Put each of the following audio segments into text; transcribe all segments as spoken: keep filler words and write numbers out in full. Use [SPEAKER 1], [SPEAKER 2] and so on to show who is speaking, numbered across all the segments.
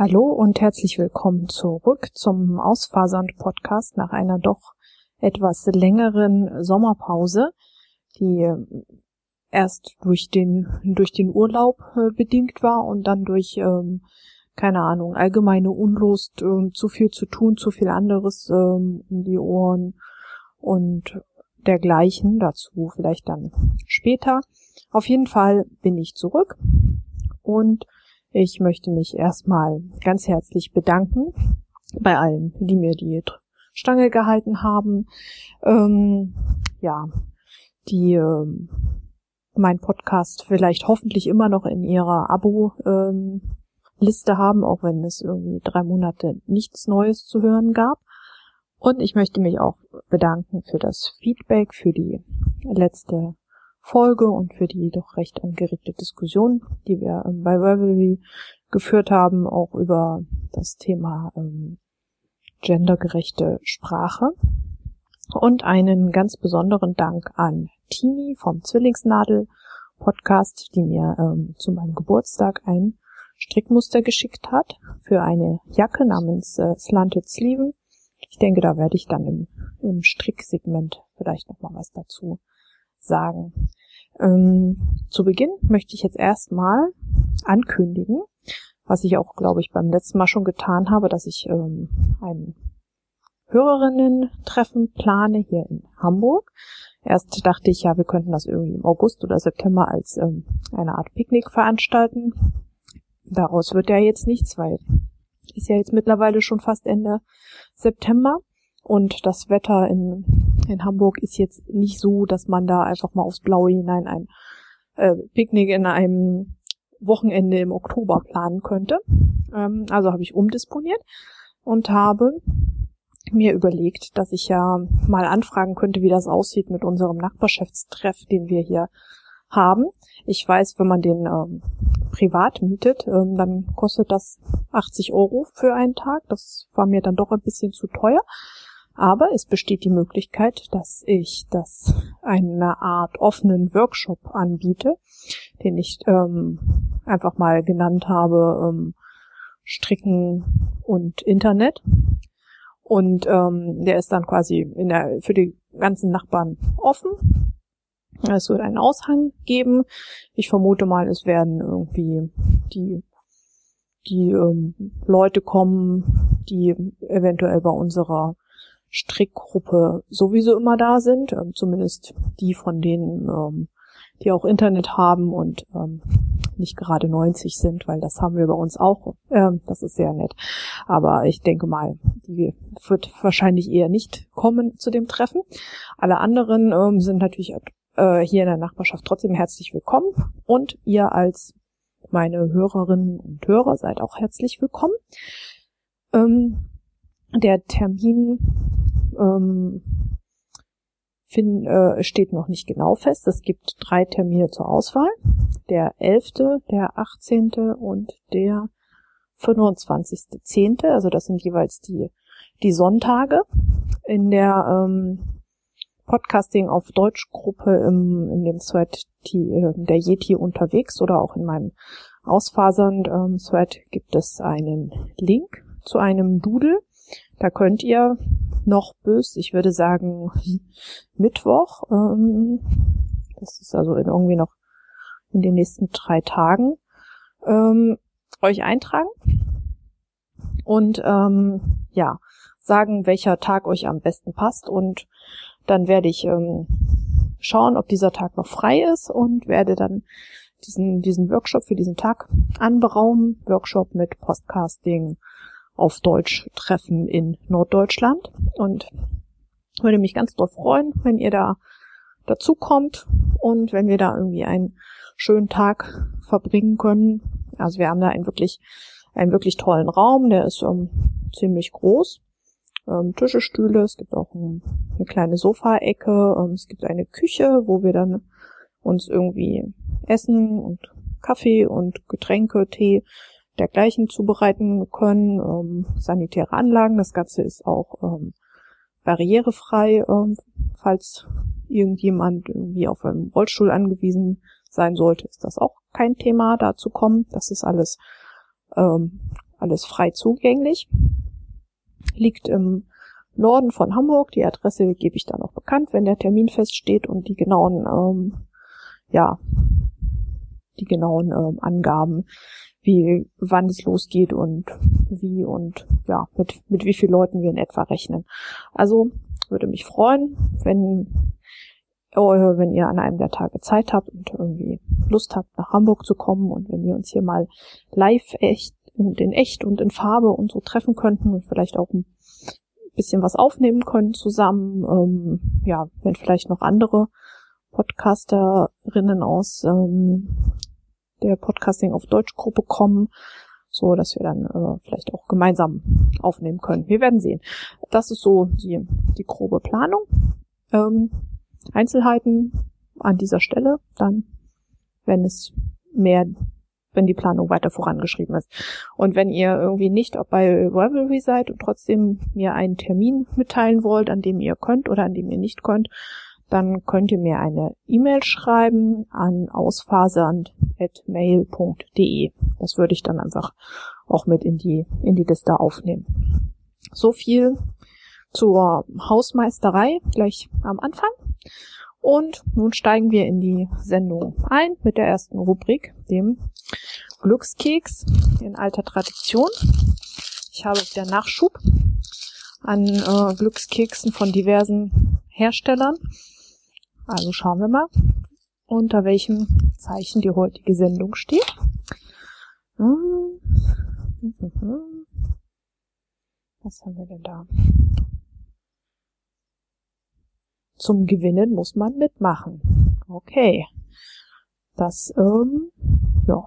[SPEAKER 1] Hallo und herzlich willkommen zurück zum Ausfasernd-Podcast nach einer doch etwas längeren Sommerpause, die erst durch den durch den Urlaub äh, bedingt war und dann durch, ähm, keine Ahnung, allgemeine Unlust, äh, zu viel zu tun, zu viel anderes ähm, um die Ohren und dergleichen. Dazu vielleicht dann später. Auf jeden Fall bin ich zurück und ich möchte mich erstmal ganz herzlich bedanken bei allen, die mir die Stange gehalten haben, ähm, ja, die ähm, mein Podcast vielleicht hoffentlich immer noch in ihrer Abo-Liste ähm, haben, auch wenn es irgendwie drei Monate nichts Neues zu hören gab. Und ich möchte mich auch bedanken für das Feedback, für die letzte Folge und für die doch recht angeregte Diskussion, die wir ähm, bei Verbally geführt haben, auch über das Thema ähm, gendergerechte Sprache. Und einen ganz besonderen Dank an Tini vom Zwillingsnadel-Podcast, die mir ähm, zu meinem Geburtstag ein Strickmuster geschickt hat für eine Jacke namens äh, Slanted Sleeven. Ich denke, da werde ich dann im, im Stricksegment vielleicht noch mal was dazu sagen. Ähm, zu Beginn möchte ich jetzt erstmal ankündigen, was ich auch, glaube ich, beim letzten Mal schon getan habe, dass ich ähm, ein Hörerinnen-Treffen plane hier in Hamburg. Erst dachte ich, ja, wir könnten das irgendwie im August oder September als ähm, eine Art Picknick veranstalten. Daraus wird ja jetzt nichts, weil ist ja jetzt mittlerweile schon fast Ende September. Und das Wetter in, in Hamburg ist jetzt nicht so, dass man da einfach mal aufs Blaue hinein ein äh, Picknick in einem Wochenende im Oktober planen könnte. Ähm, also habe ich umdisponiert und habe mir überlegt, dass ich ja mal anfragen könnte, wie das aussieht mit unserem Nachbarschaftstreff, den wir hier haben. Ich weiß, wenn man den ähm, privat mietet, ähm, dann kostet das achtzig Euro für einen Tag. Das war mir dann doch ein bisschen zu teuer. Aber es besteht die Möglichkeit, dass ich das eine Art offenen Workshop anbiete, den ich ähm, einfach mal genannt habe, ähm, Stricken und Internet. Und ähm, der ist dann quasi in der, für die ganzen Nachbarn offen. Es wird einen Aushang geben. Ich vermute mal, es werden irgendwie die die ähm, Leute kommen, die eventuell bei unserer Strickgruppe sowieso immer da sind, ähm, zumindest die von denen, ähm, die auch Internet haben und ähm, nicht gerade neunzig sind, weil das haben wir bei uns auch. Ähm, das ist sehr nett. Aber ich denke mal, die wird wahrscheinlich eher nicht kommen zu dem Treffen. Alle anderen ähm, sind natürlich äh, hier in der Nachbarschaft trotzdem herzlich willkommen und ihr als meine Hörerinnen und Hörer seid auch herzlich willkommen. Ähm, der Termin ähm, find, äh, steht noch nicht genau fest. Es gibt drei Termine zur Auswahl. Der elfte, der achtzehnte und der fünfundzwanzigste zehnte Also das sind jeweils die die Sonntage. In der ähm, Podcasting auf Deutsch Gruppe im, in dem Thread die, äh, der Yeti unterwegs oder auch in meinem Ausfasernd ähm, Thread gibt es einen Link zu einem Doodle. Da könnt ihr noch bis, ich würde sagen, Mittwoch, ähm, das ist also in irgendwie noch in den nächsten drei Tagen, ähm, euch eintragen und ähm, ja, sagen, welcher Tag euch am besten passt und dann werde ich ähm, schauen, ob dieser Tag noch frei ist und werde dann diesen diesen Workshop für diesen Tag anberaumen. Workshop mit Podcasting auf Deutsch Treffen in Norddeutschland und würde mich ganz doll freuen, wenn ihr da dazu kommt und wenn wir da irgendwie einen schönen Tag verbringen können. Also wir haben da einen wirklich einen wirklich tollen Raum, der ist ähm, ziemlich groß. Ähm, Tische, Stühle, es gibt auch ein, eine kleine Sofaecke, ähm, es gibt eine Küche, wo wir dann uns irgendwie Essen und Kaffee und Getränke, Tee dergleichen zubereiten können, ähm, sanitäre Anlagen. Das Ganze ist auch ähm, barrierefrei, ähm, falls irgendjemand irgendwie auf einem Rollstuhl angewiesen sein sollte, ist das auch kein Thema, da zu kommen. Das ist alles ähm, alles frei zugänglich. Liegt im Norden von Hamburg. Die Adresse gebe ich dann auch bekannt, wenn der Termin feststeht und die genauen, ähm, ja, die genauen ähm, Angaben, wie, wann es losgeht und wie und ja, mit, mit wie vielen Leuten wir in etwa rechnen. Also würde mich freuen, wenn, äh, wenn ihr an einem der Tage Zeit habt und irgendwie Lust habt, nach Hamburg zu kommen und wenn wir uns hier mal live echt, in echt und in Farbe und so treffen könnten und vielleicht auch ein bisschen was aufnehmen können zusammen. Ähm, ja, wenn vielleicht noch andere Podcasterinnen aus ähm, der Podcasting auf Deutsch Gruppe kommen, so dass wir dann äh, vielleicht auch gemeinsam aufnehmen können. Wir werden sehen. Das ist so die die grobe Planung. Ähm, Einzelheiten an dieser Stelle dann, wenn es mehr wenn die Planung weiter vorangeschrieben ist. Und wenn ihr irgendwie nicht bei Ravelry seid und trotzdem mir einen Termin mitteilen wollt, an dem ihr könnt oder an dem ihr nicht könnt, dann könnt ihr mir eine E-Mail schreiben an ausfasernd at mail punkt de. Das würde ich dann einfach auch mit in die, in die Liste aufnehmen. So viel zur Hausmeisterei gleich am Anfang. Und nun steigen wir in die Sendung ein mit der ersten Rubrik, dem Glückskeks in alter Tradition. Ich habe wieder Nachschub an äh, Glückskeksen von diversen Herstellern. Also schauen wir mal, unter welchem Zeichen die heutige Sendung steht. Was haben wir denn da? Zum Gewinnen muss man mitmachen. Okay. Das, ähm, ja.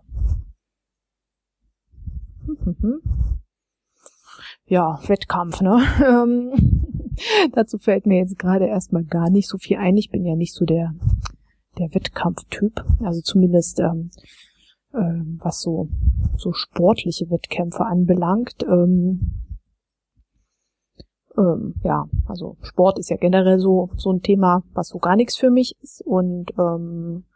[SPEAKER 1] Ja, Wettkampf, ne? Ähm, dazu fällt mir jetzt gerade erstmal gar nicht so viel ein. Ich bin ja nicht so der, der Wettkampftyp. Also zumindest, ähm, ähm, was so, so sportliche Wettkämpfe anbelangt. Ähm, Ähm, ja, also Sport ist ja generell so so ein Thema, was so gar nichts für mich ist. Und ähm,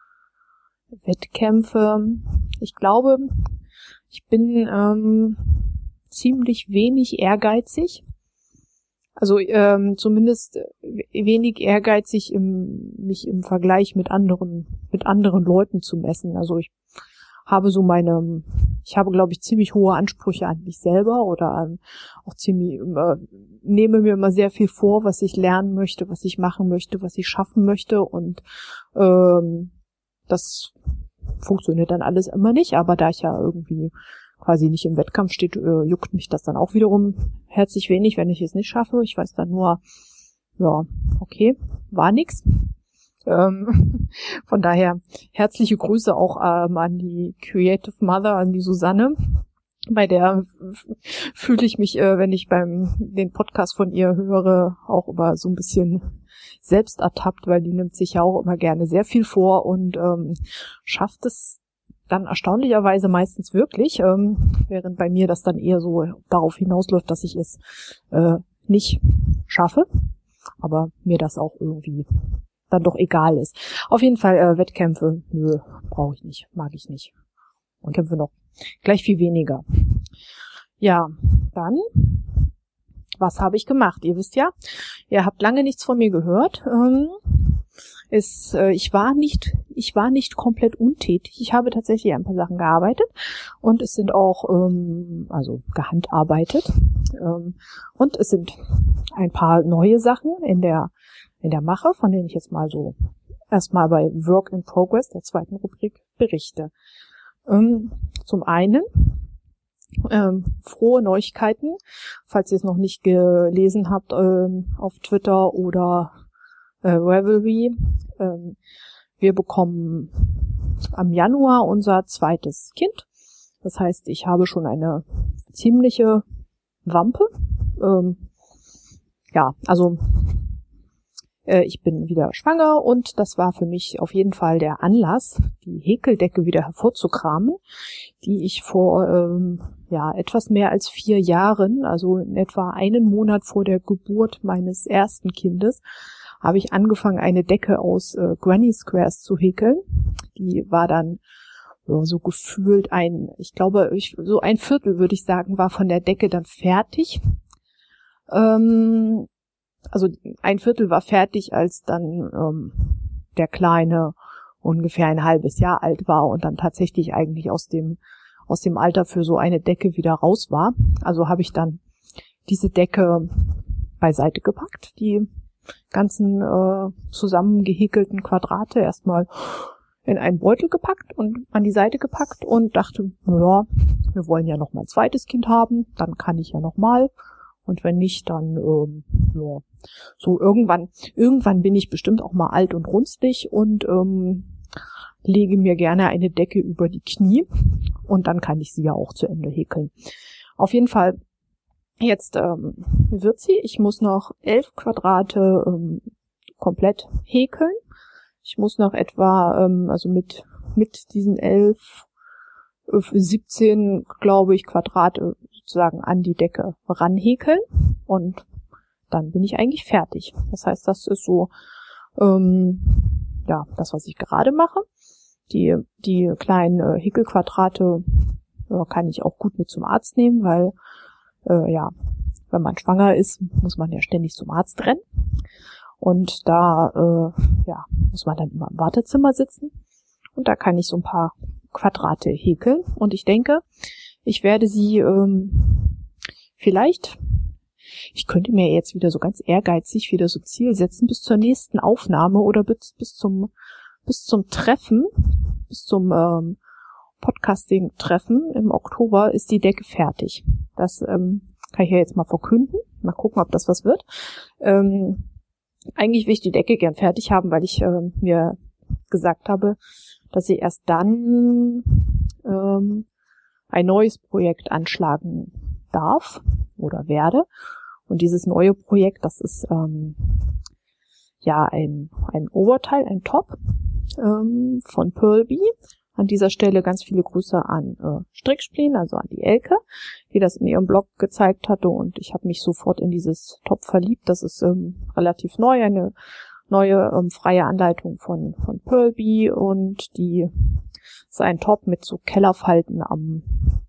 [SPEAKER 1] Wettkämpfe, ich glaube, ich bin ähm, ziemlich wenig ehrgeizig. Also ähm, zumindest wenig ehrgeizig, im, mich im Vergleich mit anderen mit anderen Leuten zu messen. Also ich habe so meine, ich habe, glaube ich, ziemlich hohe Ansprüche an mich selber oder ähm, auch ziemlich, äh, nehme mir immer sehr viel vor, was ich lernen möchte, was ich machen möchte, was ich schaffen möchte und ähm, das funktioniert dann alles immer nicht, aber da ich ja irgendwie quasi nicht im Wettkampf steht, äh, juckt mich das dann auch wiederum herzlich wenig, wenn ich es nicht schaffe. Ich weiß dann nur, ja, okay, war nix. Ähm, von daher herzliche Grüße auch ähm, an die Creative Mother, an die Susanne. Bei der fühle ich mich, äh, wenn ich beim den Podcast von ihr höre, auch immer so ein bisschen selbst ertappt, weil die nimmt sich ja auch immer gerne sehr viel vor und ähm, schafft es dann erstaunlicherweise meistens wirklich, ähm, während bei mir das dann eher so darauf hinausläuft, dass ich es äh, nicht schaffe, aber mir das auch irgendwie dann doch egal ist. Auf jeden Fall äh, Wettkämpfe, nö, brauche ich nicht, mag ich nicht. Und Kämpfe noch gleich viel weniger. Ja, dann, was habe ich gemacht? Ihr wisst ja, ihr habt lange nichts von mir gehört. Ähm, ist, äh, ich war nicht, ich war nicht komplett untätig. Ich habe tatsächlich ein paar Sachen gearbeitet und es sind auch, ähm, also gehandarbeitet. Ähm, und es sind ein paar neue Sachen in der in der Mache, von denen ich jetzt mal so erstmal bei Work in Progress, der zweiten Rubrik, berichte. Ähm, zum einen ähm, frohe Neuigkeiten, falls ihr es noch nicht gelesen habt ähm, auf Twitter oder äh, Ravelry. Ähm, wir bekommen am Januar unser zweites Kind. Das heißt, ich habe schon eine ziemliche Wampe. Ähm, ja, also ich bin wieder schwanger und das war für mich auf jeden Fall der Anlass, die Häkeldecke wieder hervorzukramen, die ich vor ähm, ja etwas mehr als vier Jahren, also in etwa einen Monat vor der Geburt meines ersten Kindes, habe ich angefangen, eine Decke aus äh, Granny Squares zu häkeln. Die war dann ja, so gefühlt ein, ich glaube, ich, so ein Viertel, würde ich sagen, war von der Decke dann fertig. Ähm, also ein Viertel war fertig, als dann ähm, der Kleine ungefähr ein halbes Jahr alt war und dann tatsächlich eigentlich aus dem aus dem Alter für so eine Decke wieder raus war. Also habe ich dann diese Decke beiseite gepackt, die ganzen äh, zusammengehäkelten Quadrate erstmal in einen Beutel gepackt und an die Seite gepackt und dachte, ja, wir wollen ja noch mal ein zweites Kind haben, dann kann ich ja noch mal und wenn nicht, dann ähm, ja, so irgendwann irgendwann bin ich bestimmt auch mal alt und runzlig und ähm, lege mir gerne eine Decke über die Knie und dann kann ich sie ja auch zu Ende häkeln. Auf jeden Fall jetzt ähm, wird sie. Ich muss noch elf Quadrate ähm, komplett häkeln. Ich muss noch etwa, ähm, also mit mit diesen elf, äh, siebzehn, glaube ich, Quadrate sozusagen an die Decke ranhäkeln und dann bin ich eigentlich fertig. Das heißt, das ist so, ähm, ja, das, was ich gerade mache. Die die kleinen äh, Häkelquadrate äh, kann ich auch gut mit zum Arzt nehmen, weil äh, ja, wenn man schwanger ist, muss man ja ständig zum Arzt rennen. Und da äh, ja, muss man dann immer im Wartezimmer sitzen. Und da kann ich so ein paar Quadrate häkeln. Und ich denke, ich werde sie ähm, vielleicht, ich könnte mir jetzt wieder so ganz ehrgeizig wieder so Ziel setzen, bis zur nächsten Aufnahme oder bis, bis zum bis zum Treffen, bis zum ähm, Podcasting-Treffen im Oktober ist die Decke fertig. Das ähm, kann ich ja jetzt mal verkünden. Mal gucken, ob das was wird. Ähm, eigentlich will ich die Decke gern fertig haben, weil ich ähm, mir gesagt habe, dass ich erst dann ähm, ein neues Projekt anschlagen darf oder werde. Und dieses neue Projekt, das ist ähm, ja ein, ein Oberteil, ein Top ähm, von Pearlbee. An dieser Stelle ganz viele Grüße an äh, Strickspleen, also an die Elke, die das in ihrem Blog gezeigt hatte und ich habe mich sofort in dieses Top verliebt. Das ist ähm, relativ neu, eine neue ähm, freie Anleitung von von Pearlbee und die ist ein Top mit so Kellerfalten am,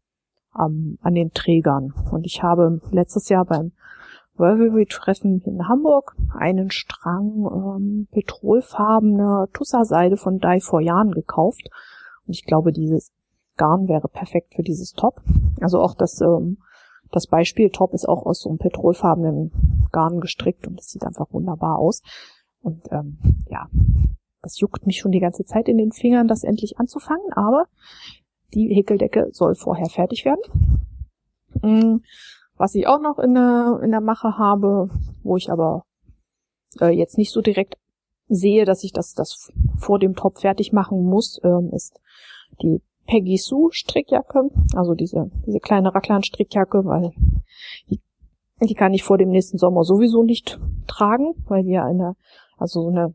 [SPEAKER 1] am an den Trägern. Und ich habe letztes Jahr beim Ravelry-Treffen in Hamburg einen Strang ähm, petrolfarbener Tussa-Seide von Dye for Yarn gekauft. Und ich glaube, dieses Garn wäre perfekt für dieses Top. Also auch das, ähm, das Beispiel-Top ist auch aus so einem petrolfarbenen Garn gestrickt und das sieht einfach wunderbar aus. Und ähm, ja, das juckt mich schon die ganze Zeit in den Fingern, das endlich anzufangen, aber die Häkeldecke soll vorher fertig werden. Mhm. Was ich auch noch in der, in der Mache habe, wo ich aber äh, jetzt nicht so direkt sehe, dass ich das, das vor dem Top fertig machen muss, ähm, ist die Peggy Sue Strickjacke, also diese, diese kleine Raglan-Strickjacke, weil die, die kann ich vor dem nächsten Sommer sowieso nicht tragen, weil die ja eine, also so eine,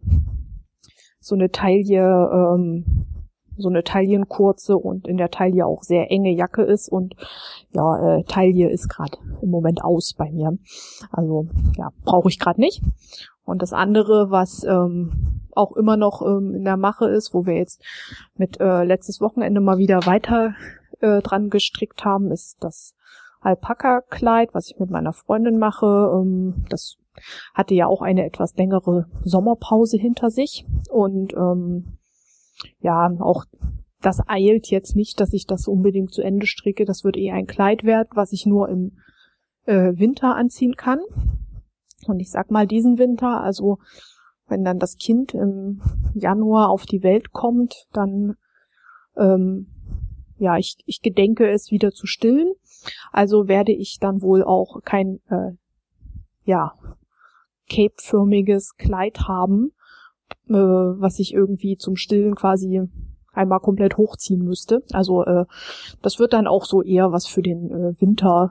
[SPEAKER 1] so eine Taille, ähm, so eine taillenkurze und in der Taille auch sehr enge Jacke ist und ja, äh, Taille ist gerade im Moment aus bei mir. Also ja, brauche ich gerade nicht. Und das andere, was ähm, auch immer noch ähm, in der Mache ist, wo wir jetzt mit äh, letztes Wochenende mal wieder weiter äh, dran gestrickt haben, ist das Alpaka-Kleid, was ich mit meiner Freundin mache. Ähm, das hatte ja auch eine etwas längere Sommerpause hinter sich und ähm, ja, auch das eilt jetzt nicht, dass ich das unbedingt zu Ende stricke. Das wird eh ein Kleid werden, was ich nur im äh, Winter anziehen kann. Und ich sag mal diesen Winter, also wenn dann das Kind im Januar auf die Welt kommt, dann ähm, ja, ich, ich gedenke es wieder zu stillen. Also werde ich dann wohl auch kein äh, ja Cape-förmiges Kleid haben, äh, was ich irgendwie zum Stillen quasi einmal komplett hochziehen müsste. Also äh, das wird dann auch so eher was für den äh, Winter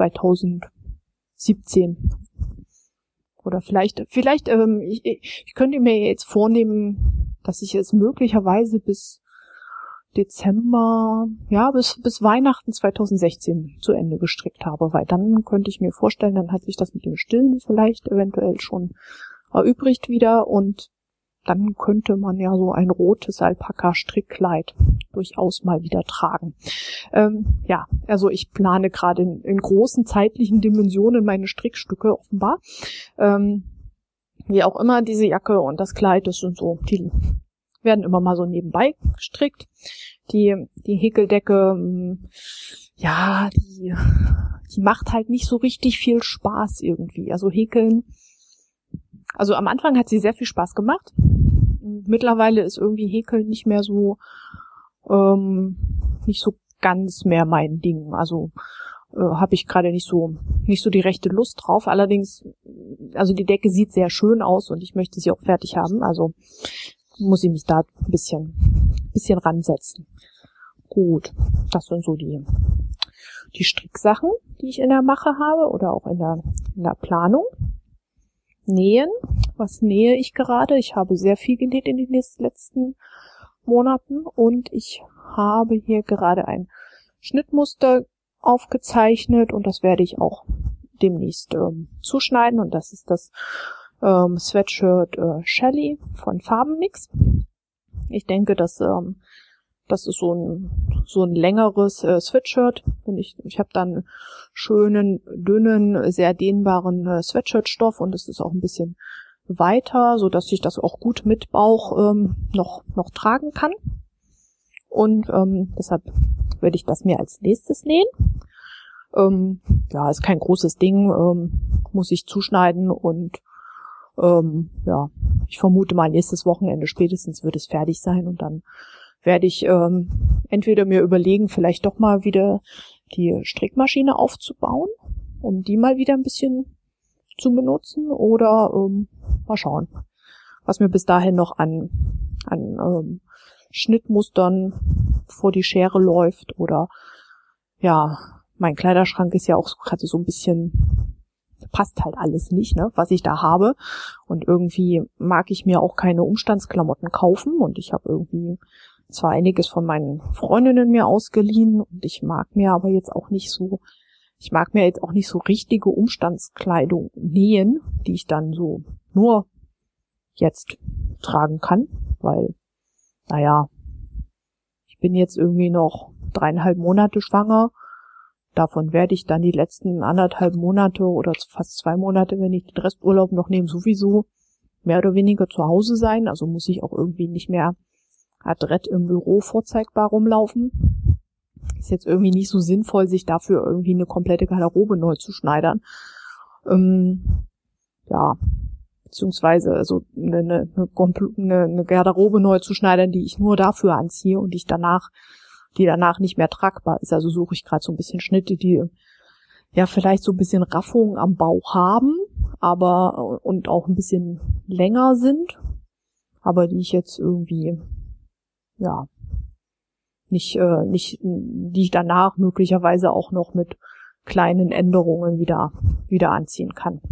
[SPEAKER 1] zweitausendsiebzehn. Oder vielleicht, vielleicht, ähm, ich, ich könnte mir jetzt vornehmen, dass ich es möglicherweise bis Dezember, ja, bis bis Weihnachten zweitausendsechzehn zu Ende gestrickt habe, weil dann könnte ich mir vorstellen, dann hat sich das mit dem Stillen vielleicht eventuell schon erübrigt wieder und dann könnte man ja so ein rotes Alpaka-Strickkleid durchaus mal wieder tragen. Ähm, ja, also ich plane gerade in, in großen zeitlichen Dimensionen meine Strickstücke offenbar. Ähm, wie auch immer, diese Jacke und das Kleid, das sind so, die werden immer mal so nebenbei gestrickt. Die, die Häkeldecke, ja, die, die macht halt nicht so richtig viel Spaß irgendwie. Also häkeln, also am Anfang hat sie sehr viel Spaß gemacht. Mittlerweile ist irgendwie Häkeln nicht mehr so, ähm, nicht so ganz mehr mein Ding. Also äh, habe ich gerade nicht so, nicht so die rechte Lust drauf. Allerdings, also die Decke sieht sehr schön aus und ich möchte sie auch fertig haben. Also muss ich mich da ein bisschen, bisschen ransetzen. Gut, das sind so die, die Stricksachen, die ich in der Mache habe oder auch in der, in der Planung. Nähen, was nähe ich gerade? Ich habe sehr viel genäht in den letzten Monaten und ich habe hier gerade ein Schnittmuster aufgezeichnet und das werde ich auch demnächst ähm, zuschneiden und das ist das ähm, Sweatshirt äh, Shelly von Farbenmix. Ich denke, dass ähm, das ist so ein so ein längeres äh, Sweatshirt. Ich, ich habe dann schönen, dünnen, sehr dehnbaren äh, Sweatshirt-Stoff und es ist auch ein bisschen weiter, so dass ich das auch gut mit Bauch ähm, noch noch tragen kann. Und ähm, deshalb werde ich das mir als nächstes nähen. Ähm, ja, ist kein großes Ding, ähm, muss ich zuschneiden und ähm, ja, ich vermute mal nächstes Wochenende spätestens wird es fertig sein und dann werde ich ähm, entweder mir überlegen, vielleicht doch mal wieder die Strickmaschine aufzubauen, um die mal wieder ein bisschen zu benutzen oder ähm, mal schauen, was mir bis dahin noch an, an ähm, Schnittmustern vor die Schere läuft oder ja, mein Kleiderschrank ist ja auch gerade so ein bisschen, passt halt alles nicht, ne, was ich da habe und irgendwie mag ich mir auch keine Umstandsklamotten kaufen und ich habe irgendwie zwar einiges von meinen Freundinnen mir ausgeliehen und ich mag mir aber jetzt auch nicht so, ich mag mir jetzt auch nicht so richtige Umstandskleidung nähen, die ich dann so nur jetzt tragen kann, weil, naja, ich bin jetzt irgendwie noch dreieinhalb Monate schwanger, davon werde ich dann die letzten anderthalb Monate oder fast zwei Monate, wenn ich den Resturlaub noch nehme, sowieso mehr oder weniger zu Hause sein, also muss ich auch irgendwie nicht mehr adrett im Büro vorzeigbar rumlaufen. Ist jetzt irgendwie nicht so sinnvoll, sich dafür irgendwie eine komplette Garderobe neu zu schneidern. Ähm, ja, beziehungsweise also eine, eine, eine, eine Garderobe neu zu schneidern, die ich nur dafür anziehe und die ich danach, die danach nicht mehr tragbar ist. Also suche ich gerade so ein bisschen Schnitte, die ja vielleicht so ein bisschen Raffung am Bauch haben, aber und auch ein bisschen länger sind, aber die ich jetzt irgendwie ja, nicht, äh, nicht, die ich danach möglicherweise auch noch mit kleinen Änderungen wieder, wieder anziehen kann.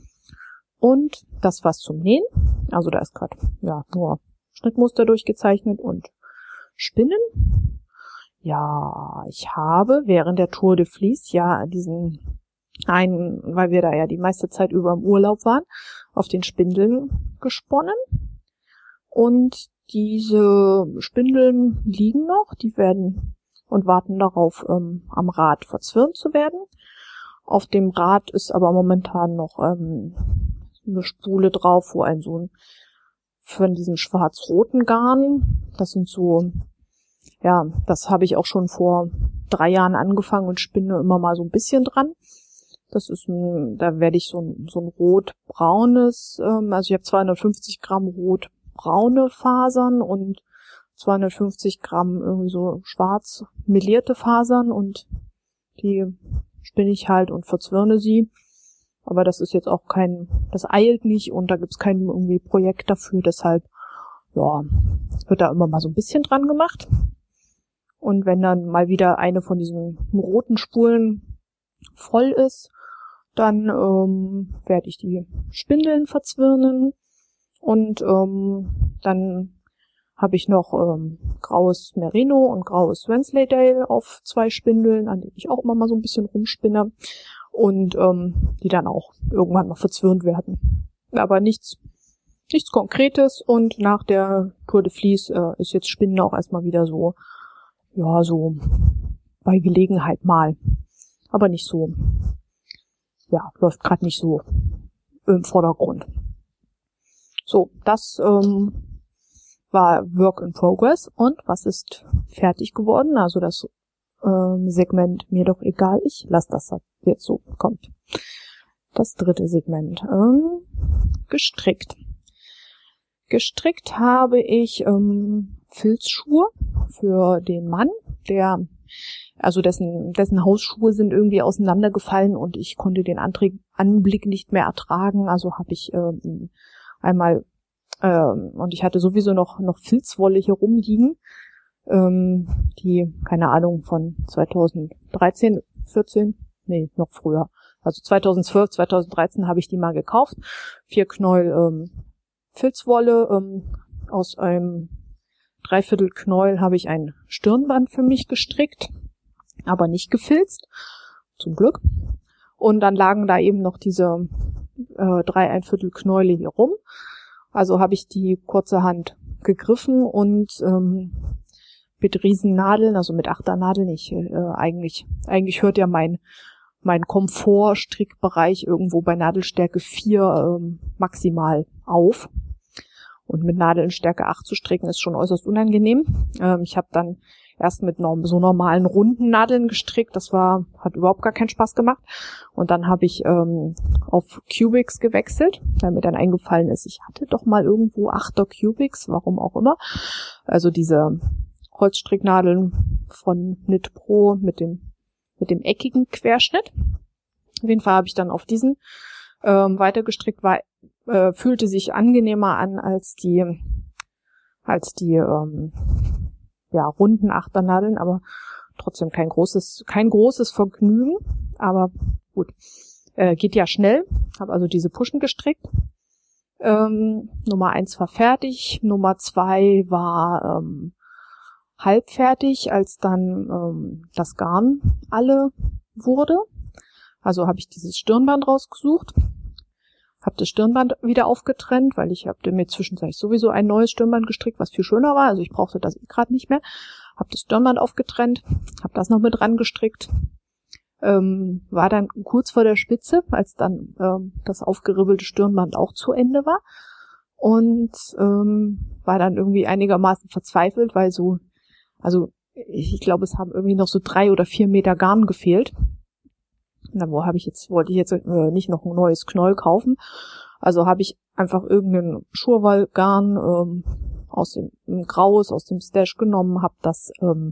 [SPEAKER 1] Und das war's zum Nähen. Also da ist gerade, ja, nur Schnittmuster durchgezeichnet und Spinnen. Ja, ich habe während der Tour de Vlies ja diesen einen, weil wir da ja die meiste Zeit über im Urlaub waren, auf den Spindeln gesponnen. Und diese Spindeln liegen noch, die werden und warten darauf, ähm, am Rad verzwirnt zu werden. Auf dem Rad ist aber momentan noch ähm, eine Spule drauf, wo ein so ein von diesem schwarz-roten Garn, das sind so, ja, das habe ich auch schon vor drei Jahren angefangen und spinne immer mal so ein bisschen dran. Das ist ein, da werde ich so ein, so ein rot-braunes, ähm, also ich habe zweihundertfünfzig Gramm rot braune Fasern und zweihundertfünfzig Gramm irgendwie so schwarz melierte Fasern und die spinne ich halt und verzwirne sie. Aber das ist jetzt auch kein, das eilt nicht und da gibt's kein irgendwie Projekt dafür, deshalb, ja, wird da immer mal so ein bisschen dran gemacht. Und wenn dann mal wieder eine von diesen roten Spulen voll ist, dann ähm, werde ich die Spindeln verzwirnen. Und ähm, dann habe ich noch ähm, graues Merino und graues Wensleydale auf zwei Spindeln, an denen ich auch immer mal so ein bisschen rumspinne und ähm, die dann auch irgendwann mal verzwirnt werden. Aber nichts nichts Konkretes und nach der Tour de Vlies äh, ist jetzt Spinnen auch erstmal wieder so, ja, so bei Gelegenheit mal. Aber nicht so, ja, läuft gerade nicht so im Vordergrund. So, das ähm, war Work in Progress. Und was ist fertig geworden? Also das ähm, Segment mir doch egal, ich lasse das jetzt so, kommt. Das dritte Segment, ähm, gestrickt. Gestrickt habe ich ähm, Filzschuhe für den Mann, der, also dessen, dessen Hausschuhe sind irgendwie auseinandergefallen und ich konnte den Antrieb, Anblick nicht mehr ertragen. Also habe ich ähm, einmal, ähm, und ich hatte sowieso noch, noch Filzwolle hier rumliegen, ähm, die, keine Ahnung, von zweitausenddreizehn, vierzehn, nee, noch früher. Also zweitausendzwölf, zweitausenddreizehn habe ich die mal gekauft. Vier Knäuel ähm, Filzwolle, ähm, aus einem Dreiviertel Knäuel habe ich ein Stirnband für mich gestrickt, aber nicht gefilzt, zum Glück. Und dann lagen da eben noch diese äh, drei ein Viertel Knäule hier rum. Also habe ich die kurzerhand gegriffen und ähm, mit Riesennadeln, also mit Achternadeln, ich äh, eigentlich, eigentlich hört ja mein mein Komfort-Strickbereich irgendwo bei Nadelstärke vier ähm, maximal auf. Und mit Nadelstärke acht zu stricken ist schon äußerst unangenehm. Ähm, ich habe dann erst mit norm- so normalen runden Nadeln gestrickt. Das war, hat überhaupt gar keinen Spaß gemacht. Und dann habe ich ähm, auf Cubics gewechselt, weil mir dann eingefallen ist, ich hatte doch mal irgendwo Achter Cubics, warum auch immer. Also diese Holzstricknadeln von Knit Pro mit dem mit dem eckigen Querschnitt. Auf jeden Fall habe ich dann auf diesen ähm, weitergestrickt, war, äh, fühlte sich angenehmer an als die als die ähm, ja runden Achternadeln, aber trotzdem kein großes kein großes Vergnügen. Aber gut, äh, geht ja schnell. Habe also diese Puschen gestrickt. Ähm, Nummer eins war fertig, Nummer zwei war ähm, halb fertig, als dann ähm, das Garn alle wurde. Also habe ich dieses Stirnband rausgesucht, habe das Stirnband wieder aufgetrennt, weil ich habe mir zwischenzeitlich sowieso ein neues Stirnband gestrickt, was viel schöner war. Also ich brauchte das eh gerade nicht mehr. Habe das Stirnband aufgetrennt, habe das noch mit ran gestrickt. Ähm, war dann kurz vor der Spitze, als dann ähm, das aufgeribbelte Stirnband auch zu Ende war. Und ähm, war dann irgendwie einigermaßen verzweifelt, weil so Also ich glaube, es haben irgendwie noch so drei oder vier Meter Garn gefehlt. Na, wo habe ich jetzt, wollte ich jetzt äh, nicht noch ein neues Knäuel kaufen. Also habe ich einfach irgendein Schurwollgarn ähm, aus dem Graues, aus dem Stash genommen, habe das ähm,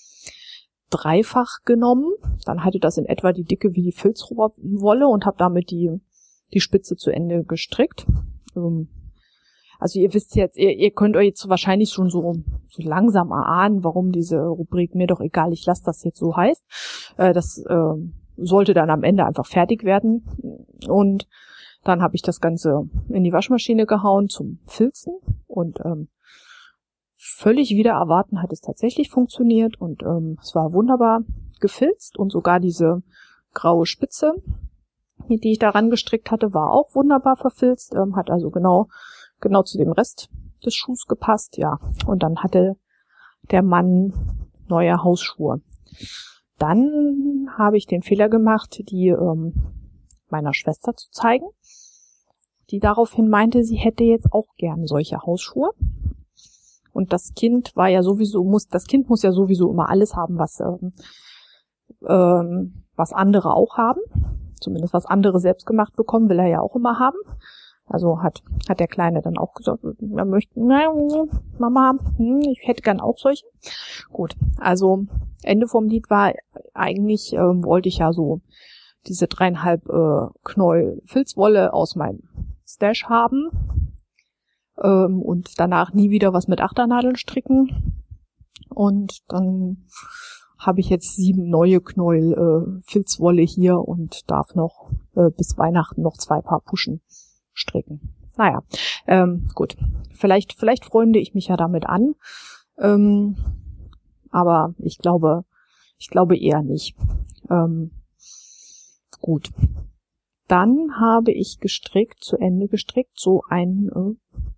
[SPEAKER 1] dreifach genommen. Dann hatte das in etwa die Dicke wie die Filzwolle und habe damit die die Spitze zu Ende gestrickt. Ähm, Also ihr wisst jetzt, ihr, ihr könnt euch jetzt wahrscheinlich schon so, so langsam erahnen, warum diese Rubrik mir doch egal, ich lasse das jetzt so heißt. Äh, das äh, sollte dann am Ende einfach fertig werden. Und dann habe ich das Ganze in die Waschmaschine gehauen zum Filzen. Und ähm, völlig wider Erwarten hat es tatsächlich funktioniert. Und ähm, es war wunderbar gefilzt. Und sogar diese graue Spitze, die ich daran gestrickt hatte, war auch wunderbar verfilzt. Ähm, hat also genau... genau zu dem Rest des Schuhs gepasst, ja. Und dann hatte der Mann neue Hausschuhe. Dann habe ich den Fehler gemacht, die ähm, meiner Schwester zu zeigen, die daraufhin meinte, sie hätte jetzt auch gern solche Hausschuhe. Und das Kind war ja sowieso, muss, das Kind muss ja sowieso immer alles haben, was, ähm, ähm, was andere auch haben. Zumindest was andere selbst gemacht bekommen, will er ja auch immer haben. Also hat hat der Kleine dann auch gesagt, er möchte, na, Mama, hm, ich hätte gern auch solche. Gut, also Ende vom Lied war eigentlich, ähm, wollte ich ja so diese dreieinhalb äh, Knäuel Filzwolle aus meinem Stash haben ähm, und danach nie wieder was mit Achternadeln stricken. Und dann habe ich jetzt sieben neue Knäuel äh, Filzwolle hier und darf noch äh, bis Weihnachten noch zwei Paar Puschen stricken. Naja, ähm, gut. Vielleicht, vielleicht freunde ich mich ja damit an. Ähm, aber ich glaube, ich glaube eher nicht. Ähm, gut. Dann habe ich gestrickt, zu Ende gestrickt, so ein äh,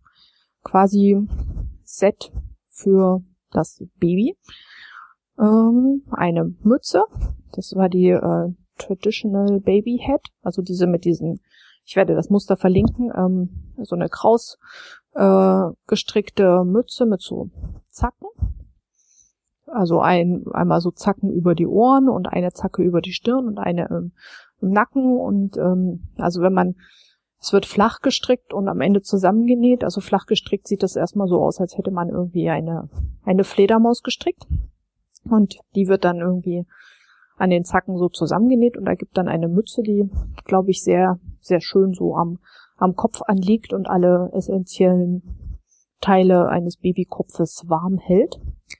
[SPEAKER 1] quasi Set für das Baby. Ähm, eine Mütze, das war die äh, Traditional Baby Hat, also diese mit diesen, ich werde das Muster verlinken, ähm, so eine kraus äh, gestrickte Mütze mit so Zacken. Also ein, einmal so Zacken über die Ohren und eine Zacke über die Stirn und eine ähm, im Nacken. Und ähm, also wenn man, es wird flach gestrickt und am Ende zusammengenäht. Also flach gestrickt sieht das erstmal so aus, als hätte man irgendwie eine eine Fledermaus gestrickt. Und die wird dann irgendwie an den Zacken so zusammengenäht und ergibt dann eine Mütze, die, glaube ich, sehr, sehr schön so am am Kopf anliegt und alle essentiellen Teile eines Babykopfes warm hält.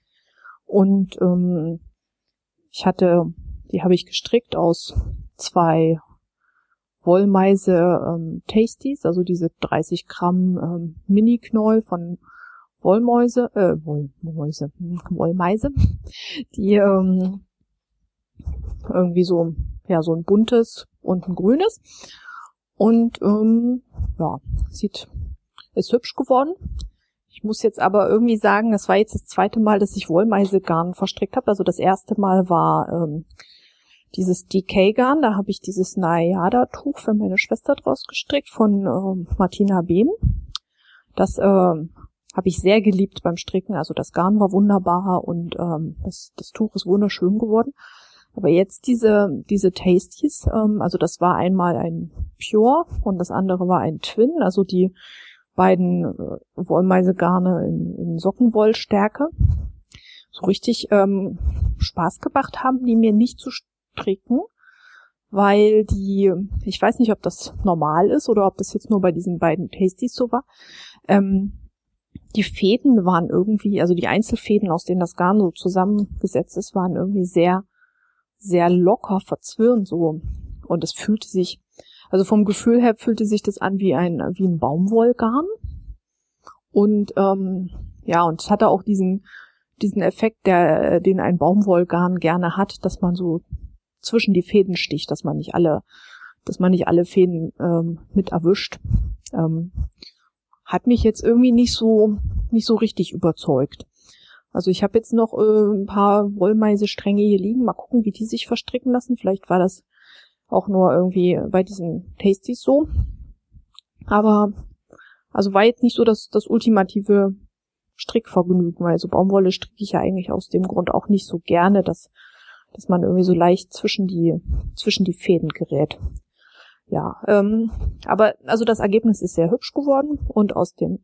[SPEAKER 1] Und ähm, ich hatte, die habe ich gestrickt aus zwei Wollmeise ähm, Tasties, also diese dreißig Gramm ähm, Mini-Knäuel von Wollmäuse, äh, Wollmäuse, Wollmeise, die ähm, irgendwie so, ja, so ein buntes und ein grünes. Und ähm, ja, sieht, ist hübsch geworden. Ich muss jetzt aber irgendwie sagen, das war jetzt das zweite Mal, dass ich Wollmeisegarn verstrickt habe. Also das erste Mal war ähm, dieses D K-Garn, da habe ich dieses Nayada-Tuch für meine Schwester draus gestrickt von ähm, Martina Behm. Das ähm, habe ich sehr geliebt beim Stricken. Also das Garn war wunderbar und ähm, das, das Tuch ist wunderschön geworden. Aber jetzt diese diese Tasties, ähm, also das war einmal ein Pure und das andere war ein Twin, also die beiden äh, Wollmeisegarne in, in Sockenwollstärke so richtig ähm, Spaß gemacht haben, die mir nicht zu stricken, weil die, ich weiß nicht, ob das normal ist oder ob das jetzt nur bei diesen beiden Tasties so war, ähm, die Fäden waren irgendwie, also die Einzelfäden, aus denen das Garn so zusammengesetzt ist, waren irgendwie sehr, sehr locker verzwirnt so und es fühlte sich, also vom Gefühl her fühlte sich das an wie ein wie ein Baumwollgarn und ähm, ja, und es hatte auch diesen diesen Effekt, der den ein Baumwollgarn gerne hat, dass man so zwischen die Fäden sticht, dass man nicht alle, dass man nicht alle Fäden ähm, mit erwischt. Ähm, hat mich jetzt irgendwie nicht so nicht so richtig überzeugt. Also ich habe jetzt noch äh, ein paar Wollmeisestränge hier liegen, mal gucken, wie die sich verstricken lassen. Vielleicht war das auch nur irgendwie bei diesen Tasties so. Aber, also war jetzt nicht so das, das ultimative Strickvergnügen, weil so Baumwolle stricke ich ja eigentlich aus dem Grund auch nicht so gerne, dass, dass man irgendwie so leicht zwischen die, zwischen die Fäden gerät. Ja, ähm, aber, also das Ergebnis ist sehr hübsch geworden und aus dem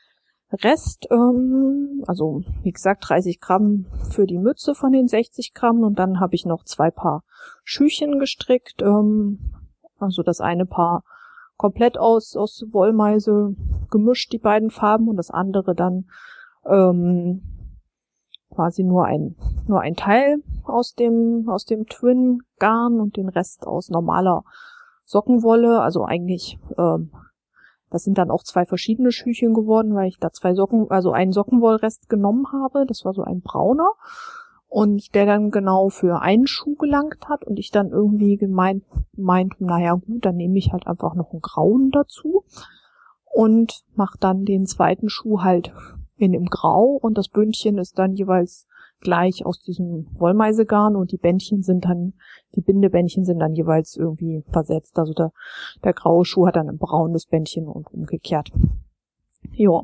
[SPEAKER 1] Rest, ähm, also wie gesagt dreißig Gramm für die Mütze von den sechzig Gramm und dann habe ich noch zwei Paar Schüchen gestrickt, ähm, also das eine Paar komplett aus aus Wollmeise gemischt, die beiden Farben, und das andere dann ähm, quasi nur ein nur ein Teil aus dem aus dem Twin Garn und den Rest aus normaler Sockenwolle, also eigentlich ähm, das sind dann auch zwei verschiedene Schüchen geworden, weil ich da zwei Socken, also einen Sockenwollrest genommen habe. Das war so ein brauner und der dann genau für einen Schuh gelangt hat und ich dann irgendwie gemeint, meint, naja gut, dann nehme ich halt einfach noch einen grauen dazu und mache dann den zweiten Schuh halt in dem Grau und das Bündchen ist dann jeweils gleich aus diesem Wollmeisegarn und die Bändchen sind dann, die Bindebändchen sind dann jeweils irgendwie versetzt. Also der, der graue Schuh hat dann ein braunes Bändchen und umgekehrt. Ja,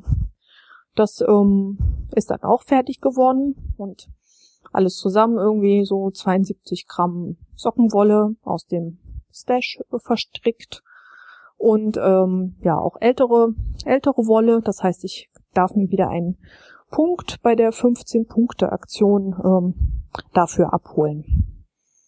[SPEAKER 1] das ähm, ist dann auch fertig geworden und alles zusammen irgendwie so zweiundsiebzig Gramm Sockenwolle aus dem Stash verstrickt und ähm, ja auch ältere ältere Wolle. Das heißt, ich darf mir wieder einen Punkt bei der fünfzehn-Punkte-Aktion ähm, dafür abholen.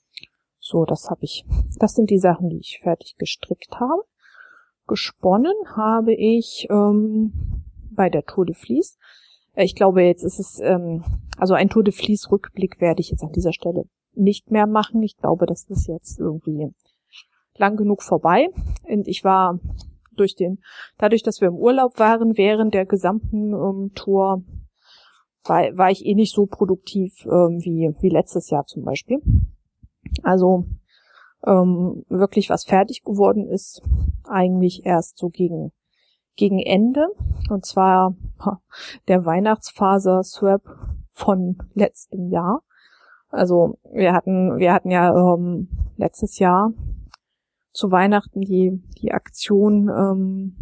[SPEAKER 1] So, das habe ich. Das sind die Sachen, die ich fertig gestrickt habe. Gesponnen habe ich ähm, bei der Tour de Vlies. Äh, ich glaube, jetzt ist es, ähm, also ein Tour de Vlies-Rückblick werde ich jetzt an dieser Stelle nicht mehr machen. Ich glaube, das ist jetzt irgendwie lang genug vorbei. Und ich war durch den, dadurch, dass wir im Urlaub waren, während der gesamten ähm, Tour, war, war ich eh nicht so produktiv ähm, wie, wie letztes Jahr zum Beispiel. Also ähm, wirklich was fertig geworden ist, eigentlich erst so gegen gegen Ende, und zwar der Weihnachtsfaser-Swap von letztem Jahr. Also wir hatten, wir hatten ja ähm, letztes Jahr zu Weihnachten die die Aktion, ähm,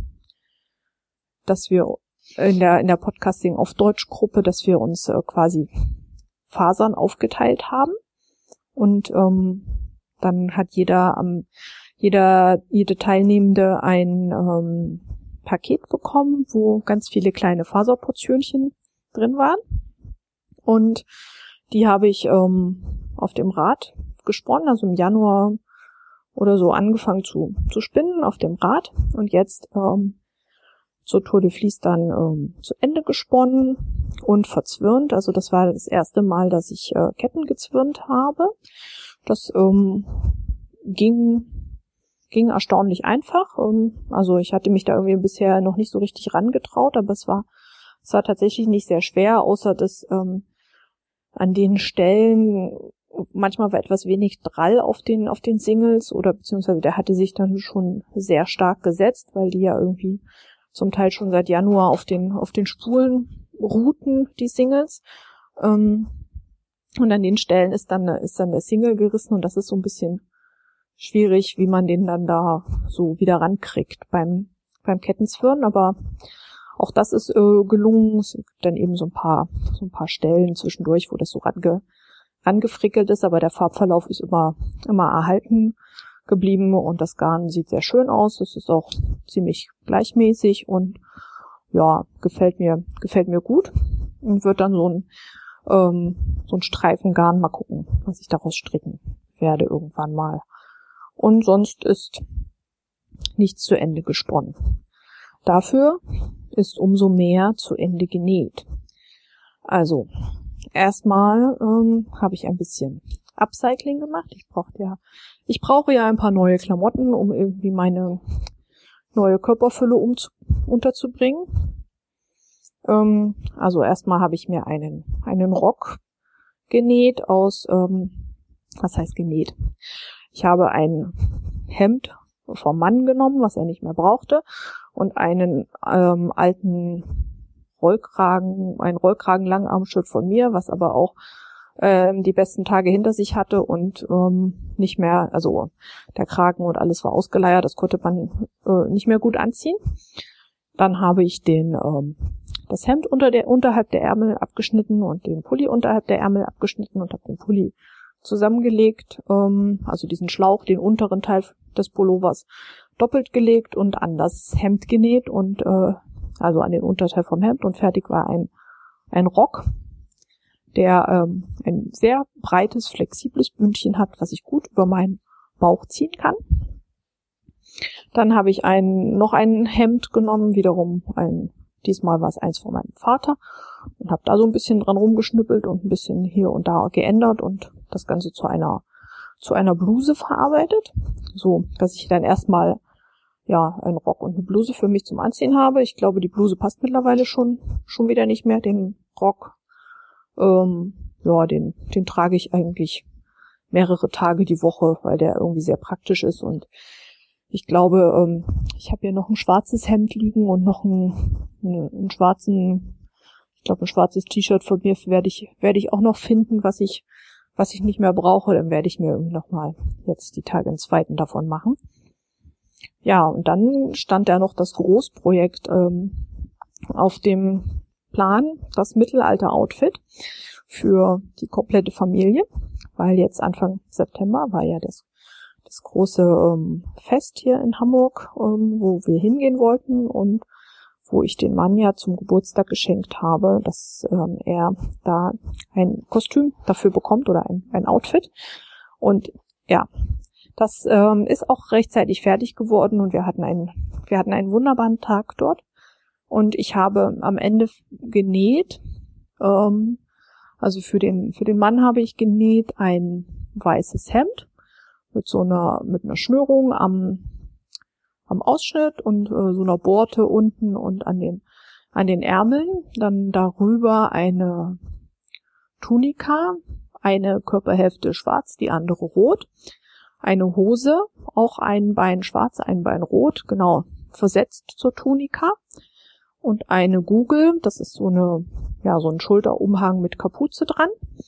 [SPEAKER 1] dass wir in der in der Podcasting auf Deutsch Gruppe, dass wir uns äh, quasi Fasern aufgeteilt haben, und ähm, dann hat jeder am jeder jede Teilnehmende ein ähm, Paket bekommen, wo ganz viele kleine Faserportionchen drin waren, und die habe ich ähm, auf dem Rad gesponnen, also im Januar oder so angefangen zu zu spinnen auf dem Rad, und jetzt ähm, zur Tour de Vlies dann ähm, zu Ende gesponnen und verzwirnt. Also das war das erste Mal, dass ich äh, Ketten gezwirnt habe. Das ähm, ging ging erstaunlich einfach. Ähm, also ich hatte mich da irgendwie bisher noch nicht so richtig rangetraut, aber es war es war tatsächlich nicht sehr schwer, außer dass ähm, an den Stellen manchmal war etwas wenig Drall auf den auf den Singles, oder beziehungsweise der hatte sich dann schon sehr stark gesetzt, weil die ja irgendwie zum Teil schon seit Januar auf den auf den Spulen ruhten, die Singles. Ähm, und an den Stellen ist dann ist dann der Single gerissen, und das ist so ein bisschen schwierig, wie man den dann da so wieder rankriegt beim beim Kettenzwirren, aber auch das ist äh, gelungen. Es gibt dann eben so ein paar so ein paar Stellen zwischendurch, wo das so range, rangefrickelt ist, aber der Farbverlauf ist immer immer erhalten geblieben, und das Garn sieht sehr schön aus. Es ist auch ziemlich gleichmäßig und ja, gefällt mir gefällt mir gut, und wird dann so ein ähm, so ein Streifen Garn, mal gucken, was ich daraus stricken werde irgendwann mal. Und sonst ist nichts zu Ende gesponnen. Dafür ist umso mehr zu Ende genäht. Also erstmal ähm, habe ich ein bisschen Upcycling gemacht. Ich brauche ja, ich brauche ja ein paar neue Klamotten, um irgendwie meine neue Körperfülle umzu- unterzubringen. Ähm, also erstmal habe ich mir einen einen Rock genäht aus, ähm, was heißt genäht? Ich habe ein Hemd vom Mann genommen, was er nicht mehr brauchte, und einen ähm, alten Rollkragen, ein Rollkragen Langarmshirt von mir, was aber auch ähm, die besten Tage hinter sich hatte und ähm, nicht mehr, also der Kragen und alles war ausgeleiert, das konnte man äh, nicht mehr gut anziehen. Dann habe ich den ähm, das Hemd unter der unterhalb der Ärmel abgeschnitten und den Pulli unterhalb der Ärmel abgeschnitten und habe den Pulli zusammengelegt, ähm, also diesen Schlauch, den unteren Teil des Pullovers doppelt gelegt und an das Hemd genäht und äh, also an den Unterteil vom Hemd, und fertig war ein ein Rock, der ähm, ein sehr breites, flexibles Bündchen hat, was ich gut über meinen Bauch ziehen kann. Dann habe ich ein noch ein Hemd genommen, wiederum ein, diesmal war es eins von meinem Vater, und habe da so ein bisschen dran rumgeschnippelt und ein bisschen hier und da geändert und das Ganze zu einer zu einer Bluse verarbeitet, so dass ich dann erstmal ja einen Rock und eine Bluse für mich zum Anziehen habe. Ich glaube, die Bluse passt mittlerweile schon schon wieder nicht mehr. Den Rock, ähm, ja, den den trage ich eigentlich mehrere Tage die Woche, weil der irgendwie sehr praktisch ist, und ich glaube, ähm, ich habe hier noch ein schwarzes Hemd liegen und noch einen, einen schwarzen, ich glaube ein schwarzes T-Shirt von mir werde ich werde ich auch noch finden, was ich was ich nicht mehr brauche. Dann werde ich mir irgendwie noch mal jetzt die Tage einen zweiten davon machen. Ja, und dann stand da noch das Großprojekt ähm, auf dem Plan, das Mittelalter-Outfit für die komplette Familie, weil jetzt Anfang September war ja das das große ähm, Fest hier in Hamburg, ähm, wo wir hingehen wollten und wo ich den Mann ja zum Geburtstag geschenkt habe, dass ähm, er da ein Kostüm dafür bekommt oder ein, ein Outfit. Und ja, das ähm, ist auch rechtzeitig fertig geworden, und wir hatten einen, wir hatten einen wunderbaren Tag dort. Und ich habe am Ende genäht, ähm, also für den für den Mann habe ich genäht ein weißes Hemd mit so einer mit einer Schnürung am am Ausschnitt und äh, so einer Borte unten und an den an den Ärmeln, dann darüber eine Tunika, eine Körperhälfte schwarz, die andere rot, eine Hose, auch ein Bein schwarz, ein Bein rot, genau, versetzt zur Tunika. Und eine Gugel, das ist so eine, ja, so ein Schulterumhang mit Kapuze dran.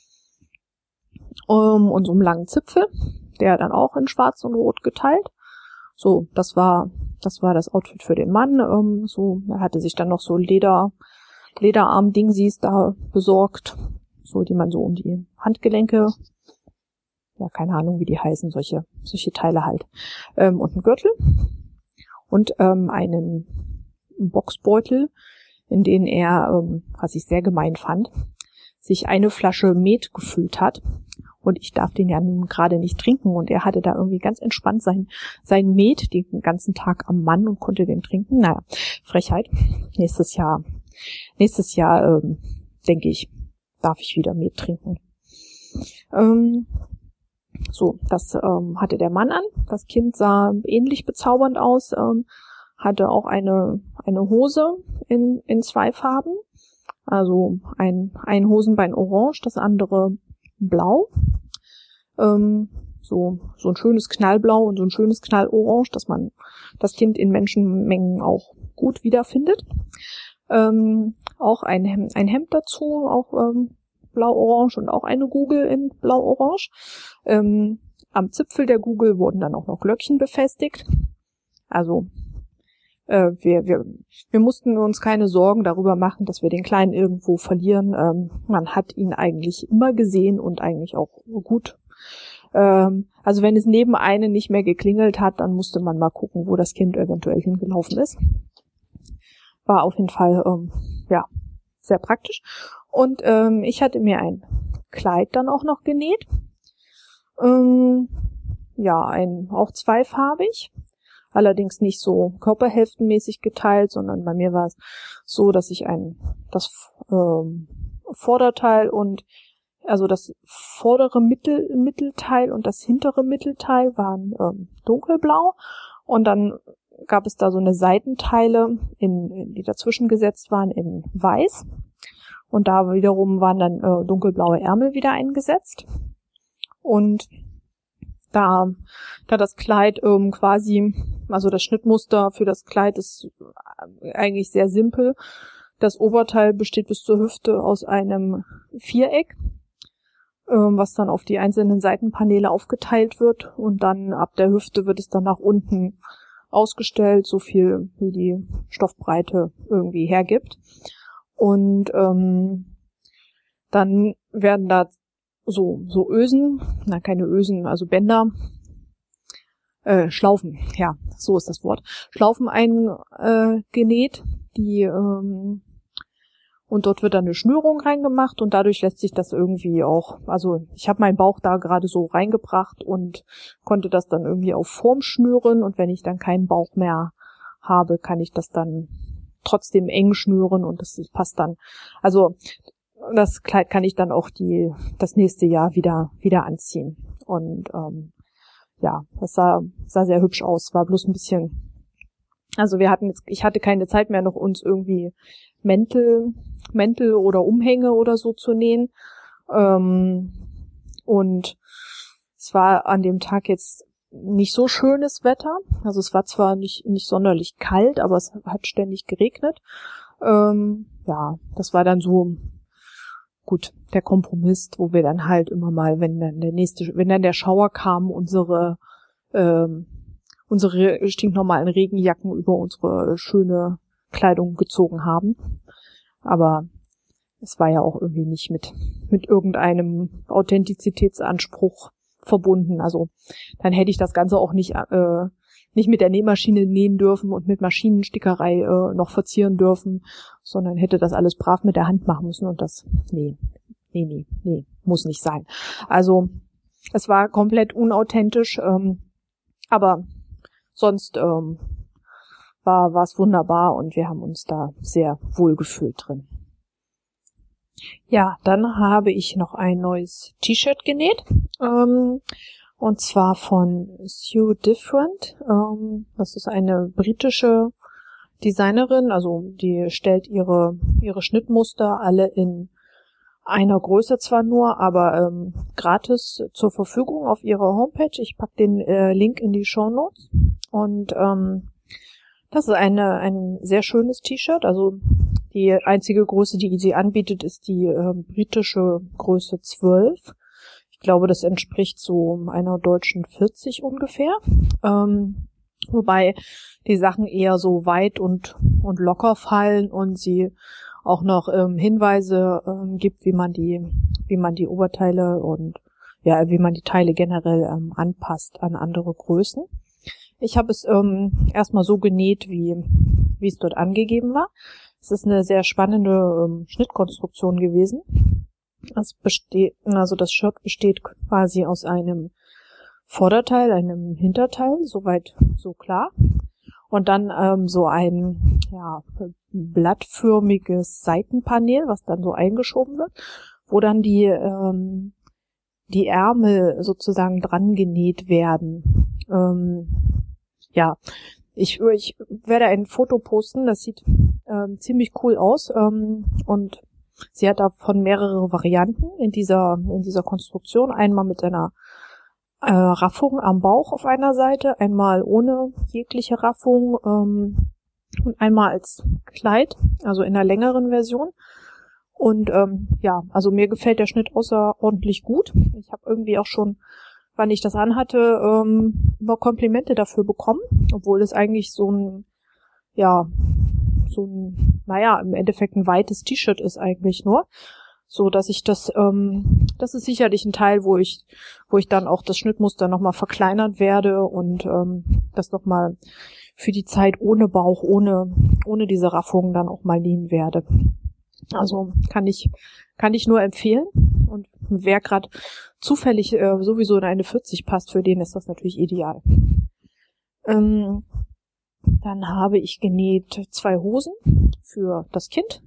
[SPEAKER 1] Um, und so einem langen Zipfel, der dann auch in Schwarz und Rot geteilt. So, das war, das war das Outfit für den Mann. Um, so, er hatte sich dann noch so Leder, Lederarm-Dingsies da besorgt, so, die man so um die Handgelenke, ja, keine Ahnung, wie die heißen, solche, solche Teile halt, ähm, und einen Gürtel und ähm, einen Boxbeutel, in den er, ähm, was ich sehr gemein fand, sich eine Flasche Met gefüllt hat. Und ich darf den ja nun gerade nicht trinken. Und er hatte da irgendwie ganz entspannt sein, sein Met den ganzen Tag am Mann und konnte den trinken. Naja, Frechheit. Nächstes Jahr, nächstes Jahr, ähm, denke ich, darf ich wieder Met trinken. Ähm, so, das ähm, hatte der Mann an. Das Kind sah ähnlich bezaubernd aus, ähm, hatte auch eine, eine Hose in, in zwei Farben. Also ein, ein Hosenbein orange, das andere blau. Ähm, so, so ein schönes Knallblau und so ein schönes Knallorange, dass man das Kind in Menschenmengen auch gut wiederfindet. Ähm, auch ein Hemd, ein Hemd dazu, auch ähm, blau-orange und auch eine Gugel in blau-orange. Ähm, am Zipfel der Gugel wurden dann auch noch Glöckchen befestigt. Also äh, wir, wir, wir mussten uns keine Sorgen darüber machen, dass wir den Kleinen irgendwo verlieren. Ähm, man hat ihn eigentlich immer gesehen und eigentlich auch gut. Ähm, also wenn es neben einem nicht mehr geklingelt hat, dann musste man mal gucken, wo das Kind eventuell hingelaufen ist. War auf jeden Fall ähm, ja sehr praktisch. Und ähm, ich hatte mir ein Kleid dann auch noch genäht. Ähm, ja, ein auch zweifarbig. Allerdings nicht so körperhälftenmäßig geteilt, sondern bei mir war es so, dass ich ein das ähm, Vorderteil und also das vordere Mittel, Mittelteil und das hintere Mittelteil waren ähm, dunkelblau und dann gab es da so eine Seitenteile, in, in, die dazwischen gesetzt waren, in weiß und da wiederum waren dann äh, dunkelblaue Ärmel wieder eingesetzt und Da, da das Kleid ähm, quasi, also das Schnittmuster für das Kleid ist eigentlich sehr simpel. Das Oberteil besteht bis zur Hüfte aus einem Viereck, ähm, was dann auf die einzelnen Seitenpaneele aufgeteilt wird und dann ab der Hüfte wird es dann nach unten ausgestellt, so viel wie die Stoffbreite irgendwie hergibt. Und ähm, dann werden da so so Ösen, na keine Ösen, also Bänder, äh, Schlaufen, ja, so ist das Wort, Schlaufen eingenäht, äh, die ähm, und dort wird dann eine Schnürung reingemacht und dadurch lässt sich das irgendwie auch, also ich habe meinen Bauch da gerade so reingebracht und konnte das dann irgendwie auf Form schnüren und wenn ich dann keinen Bauch mehr habe, kann ich das dann trotzdem eng schnüren und das passt dann, also das Kleid kann ich dann auch die das nächste Jahr wieder wieder anziehen. Und ähm, ja, das sah sah sehr hübsch aus. War bloß ein bisschen, also wir hatten jetzt, ich hatte keine Zeit mehr, noch uns irgendwie Mäntel, Mäntel oder Umhänge oder so zu nähen. Ähm, und es war an dem Tag jetzt nicht so schönes Wetter. Also es war zwar nicht nicht sonderlich kalt, aber es hat ständig geregnet. Ähm, ja, das war dann so gut, der Kompromiss, wo wir dann halt immer mal, wenn dann der nächste, wenn dann der Schauer kam, unsere ähm, unsere stinknormalen Regenjacken über unsere schöne Kleidung gezogen haben. Aber es war ja auch irgendwie nicht mit mit irgendeinem Authentizitätsanspruch verbunden. Also dann hätte ich das Ganze auch nicht äh, nicht mit der Nähmaschine nähen dürfen und mit Maschinenstickerei äh, noch verzieren dürfen, sondern hätte das alles brav mit der Hand machen müssen und das, nee, nee, nee, nee, muss nicht sein. Also es war komplett unauthentisch, ähm, aber sonst ähm, war war es wunderbar und wir haben uns da sehr wohl gefühlt drin. Ja, dann habe ich noch ein neues T-Shirt genäht. Ähm, Und zwar von Sue Different. Ähm, das ist eine britische Designerin. Also die stellt ihre ihre Schnittmuster alle in einer Größe zwar nur, aber ähm, gratis zur Verfügung auf ihrer Homepage. Ich pack den äh, Link in die Shownotes. Und ähm, Das ist eine, ein sehr schönes T-Shirt. Also die einzige Größe, die sie anbietet, ist die äh, britische Größe zwölf. Ich glaube, das entspricht so einer deutschen vierzig ungefähr. Ähm, wobei die Sachen eher so weit und, und locker fallen und sie auch noch ähm, Hinweise ähm, gibt, wie man die, wie man die Oberteile und ja, wie man die Teile generell ähm, anpasst an andere Größen. Ich habe es ähm, erstmal so genäht, wie wie es dort angegeben war. Es ist eine sehr spannende ähm, Schnittkonstruktion gewesen. Es besteht, also das Shirt besteht quasi aus einem Vorderteil, einem Hinterteil, soweit so klar. Und dann ähm, so ein ja blattförmiges Seitenpanel, was dann so eingeschoben wird, wo dann die ähm, die Ärmel sozusagen dran genäht werden. Ähm, ja, ich, ich werde ein Foto posten, das sieht ähm, ziemlich cool aus ähm, und sie hat davon mehrere Varianten in dieser in dieser Konstruktion. Einmal mit einer äh, Raffung am Bauch auf einer Seite, einmal ohne jegliche Raffung ähm, und einmal als Kleid, also in einer längeren Version. Und ähm, ja, also mir gefällt der Schnitt außerordentlich gut. Ich habe irgendwie auch schon, wann ich das anhatte, ähm, immer Komplimente dafür bekommen, obwohl es eigentlich so ein, ja, so ein, naja, im Endeffekt ein weites T-Shirt ist eigentlich nur, so dass ich das, ähm, das ist sicherlich ein Teil, wo ich, wo ich dann auch das Schnittmuster nochmal verkleinern werde und ähm, das nochmal für die Zeit ohne Bauch, ohne, ohne diese Raffungen dann auch mal nähen werde. Also kann ich kann ich nur empfehlen und wer gerade zufällig äh, sowieso in eine vierzig passt, für den ist das natürlich ideal. Ähm, dann habe ich genäht zwei Hosen für das Kind.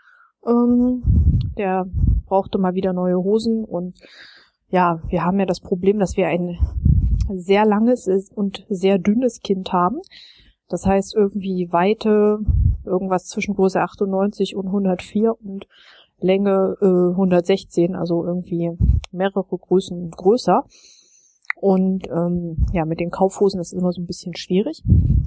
[SPEAKER 1] Ähm, der brauchte mal wieder neue Hosen und ja, wir haben ja das Problem, dass wir ein sehr langes und sehr dünnes Kind haben. Das heißt irgendwie Weite irgendwas zwischen Größe achtundneunzig und hundertvier und Länge äh, hundertsechzehn, also irgendwie mehrere Größen größer. Und ähm, ja, mit den Kaufhosen ist es immer so ein bisschen schwierig.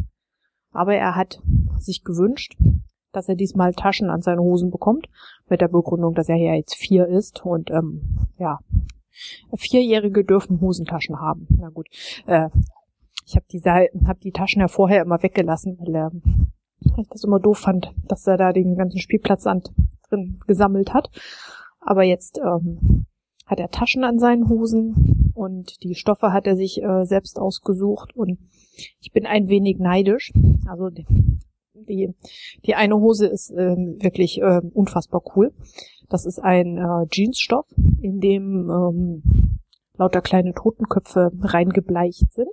[SPEAKER 1] Aber er hat sich gewünscht, dass er diesmal Taschen an seine Hosen bekommt, mit der Begründung, dass er ja jetzt vier ist und ähm, ja, Vierjährige dürfen Hosentaschen haben. Na gut, äh, ich habe die, hab die Taschen ja vorher immer weggelassen, weil er ich das immer doof fand, dass er da den ganzen Spielplatzsand drin gesammelt hat. Aber jetzt ähm, hat er Taschen an seinen Hosen und die Stoffe hat er sich äh, selbst ausgesucht und ich bin ein wenig neidisch. Also die, die, die eine Hose ist äh, wirklich äh, unfassbar cool. Das ist ein äh, Jeansstoff, in dem ähm, lauter kleine Totenköpfe reingebleicht sind.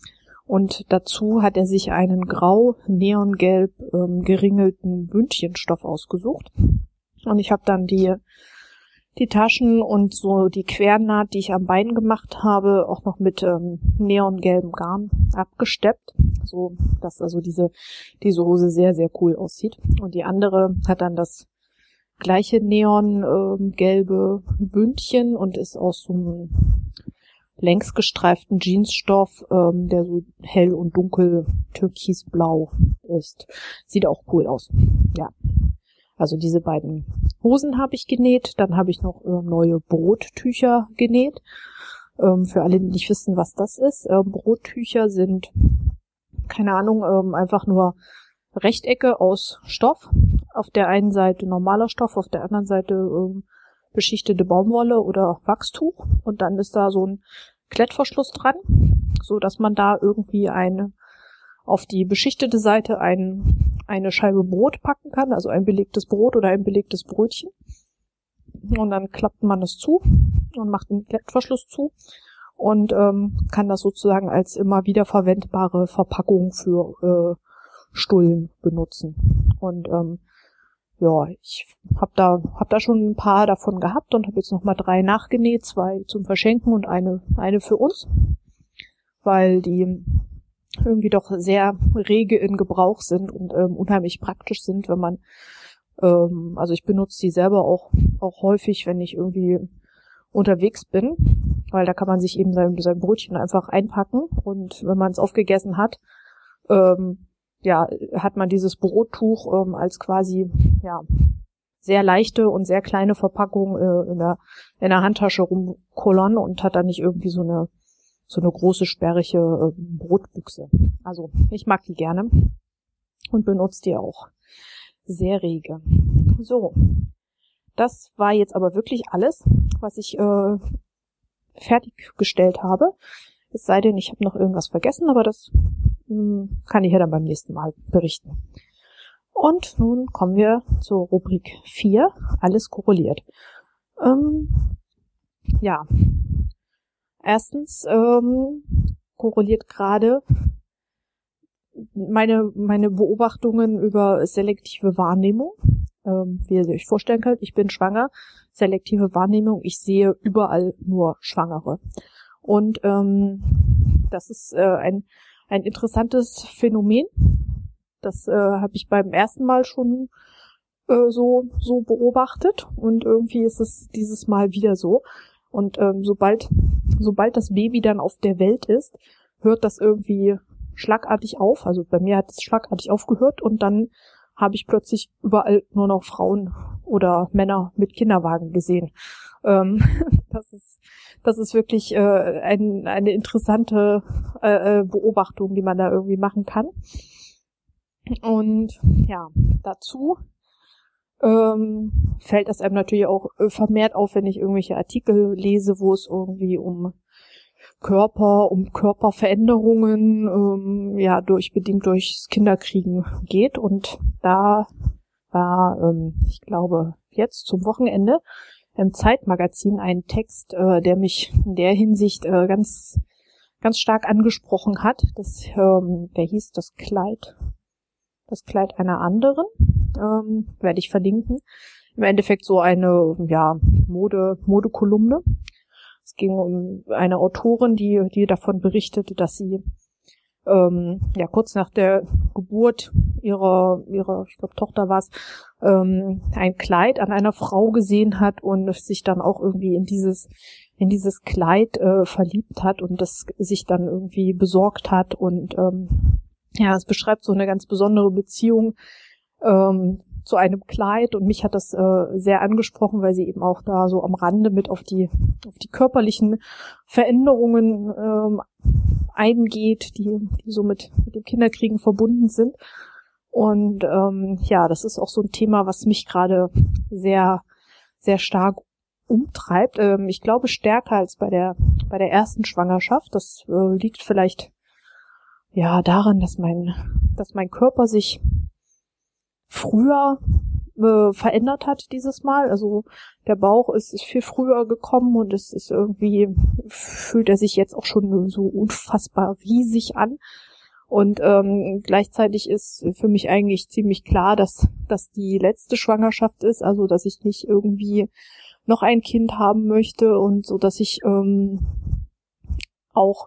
[SPEAKER 1] Und dazu hat er sich einen grau, neongelb ähm, geringelten Bündchenstoff ausgesucht. Und ich habe dann die die Taschen und so die Quernaht, die ich am Bein gemacht habe, auch noch mit ähm, neongelbem Garn abgesteppt, so dass also diese diese Hose sehr, sehr cool aussieht. Und die andere hat dann das gleiche neongelbe ähm, Bündchen und ist aus so einem längs gestreiften Jeansstoff, ähm, der so hell und dunkel türkisblau ist. Sieht auch cool aus. Ja, also diese beiden Hosen habe ich genäht. Dann habe ich noch ähm, neue Brottücher genäht. Ähm, für alle, die nicht wissen, was das ist. Ähm, Brottücher sind, keine Ahnung, ähm, einfach nur Rechtecke aus Stoff. Auf der einen Seite normaler Stoff, auf der anderen Seite ähm, beschichtete Baumwolle oder Wachstuch und dann ist da so ein Klettverschluss dran, so dass man da irgendwie eine auf die beschichtete Seite ein, eine Scheibe Brot packen kann, also ein belegtes Brot oder ein belegtes Brötchen. Und dann klappt man das zu und macht den Klettverschluss zu und ähm, kann das sozusagen als immer wiederverwendbare Verpackung für äh, Stullen benutzen. Und ähm, ja, ich habe da hab da schon ein paar davon gehabt und habe jetzt noch mal drei nachgenäht, zwei zum Verschenken und eine eine für uns, weil die irgendwie doch sehr rege in Gebrauch sind und ähm, unheimlich praktisch sind, wenn man ähm, also ich benutze die selber auch auch häufig, wenn ich irgendwie unterwegs bin, weil da kann man sich eben sein, sein Brötchen einfach einpacken und wenn man es aufgegessen hat, ähm, ja, hat man dieses Brottuch ähm, als quasi, ja, sehr leichte und sehr kleine Verpackung äh, in der in der Handtasche rumkullern und hat dann nicht irgendwie so eine so eine große sperrige äh, Brotbüchse. Also ich mag die gerne und benutze die auch sehr rege. So, das war jetzt aber wirklich alles, was ich äh, fertiggestellt habe. Es sei denn, ich habe noch irgendwas vergessen, aber das mh, kann ich ja dann beim nächsten Mal berichten. Und nun kommen wir zur Rubrik vier, alles korreliert. Ähm, ja, erstens ähm, korreliert gerade meine meine Beobachtungen über selektive Wahrnehmung. Ähm, wie ihr euch vorstellen könnt, ich bin schwanger, selektive Wahrnehmung, ich sehe überall nur Schwangere. Und ähm, das ist äh, ein ein interessantes Phänomen. Das äh, habe ich beim ersten Mal schon äh, so so beobachtet und irgendwie ist es dieses Mal wieder so. Und ähm, sobald sobald das Baby dann auf der Welt ist, hört das irgendwie schlagartig auf. Also bei mir hat es schlagartig aufgehört und dann habe ich plötzlich überall nur noch Frauen oder Männer mit Kinderwagen gesehen. Ähm, das ist das ist wirklich äh, ein, eine interessante äh, Beobachtung, die man da irgendwie machen kann. Und ja, dazu ähm, fällt es einem natürlich auch vermehrt auf, wenn ich irgendwelche Artikel lese, wo es irgendwie um Körper, um Körperveränderungen, ähm, ja, durch bedingt durchs Kinderkriegen geht. Und da war, ähm, ich glaube, jetzt zum Wochenende im Zeitmagazin ein Text, äh, der mich in der Hinsicht äh, ganz, ganz stark angesprochen hat. Das, ähm, der hieß das Kleid. Das Kleid einer anderen, ähm, werde ich verlinken. Im Endeffekt so eine, ja, Mode, Modekolumne. Es ging um eine Autorin, die, die davon berichtete, dass sie, ähm, ja, kurz nach der Geburt ihrer, ihrer, ich glaube, Tochter war es, ähm, ein Kleid an einer Frau gesehen hat und sich dann auch irgendwie in dieses, in dieses Kleid äh, verliebt hat und das sich dann irgendwie besorgt hat und, ähm, ja, es beschreibt so eine ganz besondere Beziehung ähm, zu einem Kleid und mich hat das äh, sehr angesprochen, weil sie eben auch da so am Rande mit auf die auf die körperlichen Veränderungen ähm, eingeht, die die so mit mit dem Kinderkriegen verbunden sind. Und ähm, ja, das ist auch so ein Thema, was mich gerade sehr sehr stark umtreibt. Ähm, ich glaube stärker als bei der bei der ersten Schwangerschaft. Das äh, liegt vielleicht ja daran, dass mein dass mein Körper sich früher äh, verändert hat dieses Mal. Also der Bauch ist, ist viel früher gekommen und es ist irgendwie, fühlt er sich jetzt auch schon so unfassbar riesig an. Und ähm, gleichzeitig ist für mich eigentlich ziemlich klar, dass dass die letzte Schwangerschaft ist, also dass ich nicht irgendwie noch ein Kind haben möchte und so, dass ich ähm, auch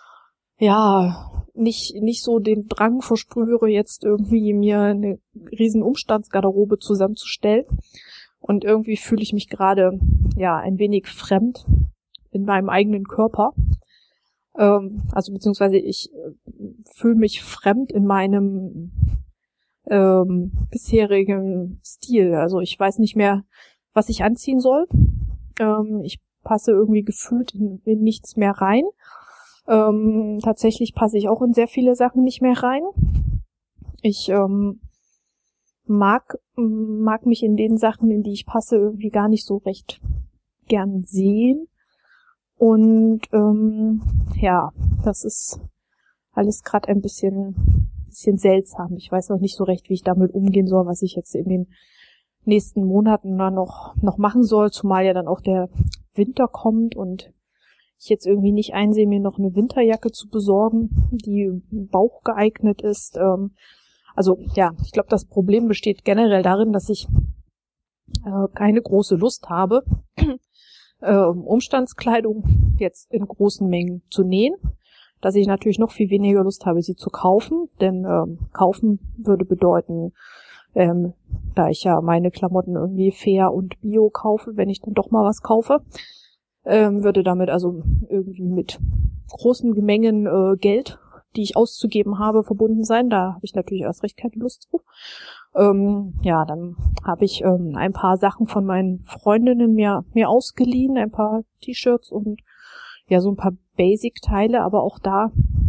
[SPEAKER 1] ja nicht nicht so den Drang verspüre, jetzt irgendwie mir eine riesen Umstandsgarderobe zusammenzustellen. Und irgendwie fühle ich mich gerade ja ein wenig fremd in meinem eigenen Körper. Ähm, also beziehungsweise ich äh, fühle mich fremd in meinem ähm, bisherigen Stil. Also ich weiß nicht mehr, was ich anziehen soll. Ähm, ich passe irgendwie gefühlt in, in nichts mehr rein. Ähm, tatsächlich passe ich auch in sehr viele Sachen nicht mehr rein. Ich ähm, mag mag mich in den Sachen, in die ich passe, irgendwie gar nicht so recht gern sehen. Und ähm, ja, das ist alles gerade ein bisschen bisschen seltsam. Ich weiß noch nicht so recht, wie ich damit umgehen soll, was ich jetzt in den nächsten Monaten dann noch noch machen soll, zumal ja dann auch der Winter kommt und ich jetzt irgendwie nicht einsehe, mir noch eine Winterjacke zu besorgen, die bauchgeeignet ist. Ähm, also ja, ich glaube, das Problem besteht generell darin, dass ich äh, keine große Lust habe, äh, Umstandskleidung jetzt in großen Mengen zu nähen, dass ich natürlich noch viel weniger Lust habe, sie zu kaufen, denn ähm, kaufen würde bedeuten, ähm, da ich ja meine Klamotten irgendwie fair und bio kaufe, wenn ich dann doch mal was kaufe, ähm, würde damit also irgendwie mit großen Mengen äh, Geld die ich auszugeben habe, verbunden sein. Da habe ich natürlich erst recht keine Lust drauf. Ähm, ja, dann habe ich ähm, ein paar Sachen von meinen Freundinnen mir mir ausgeliehen, ein paar T-Shirts und ja, so ein paar Basic-Teile, aber auch da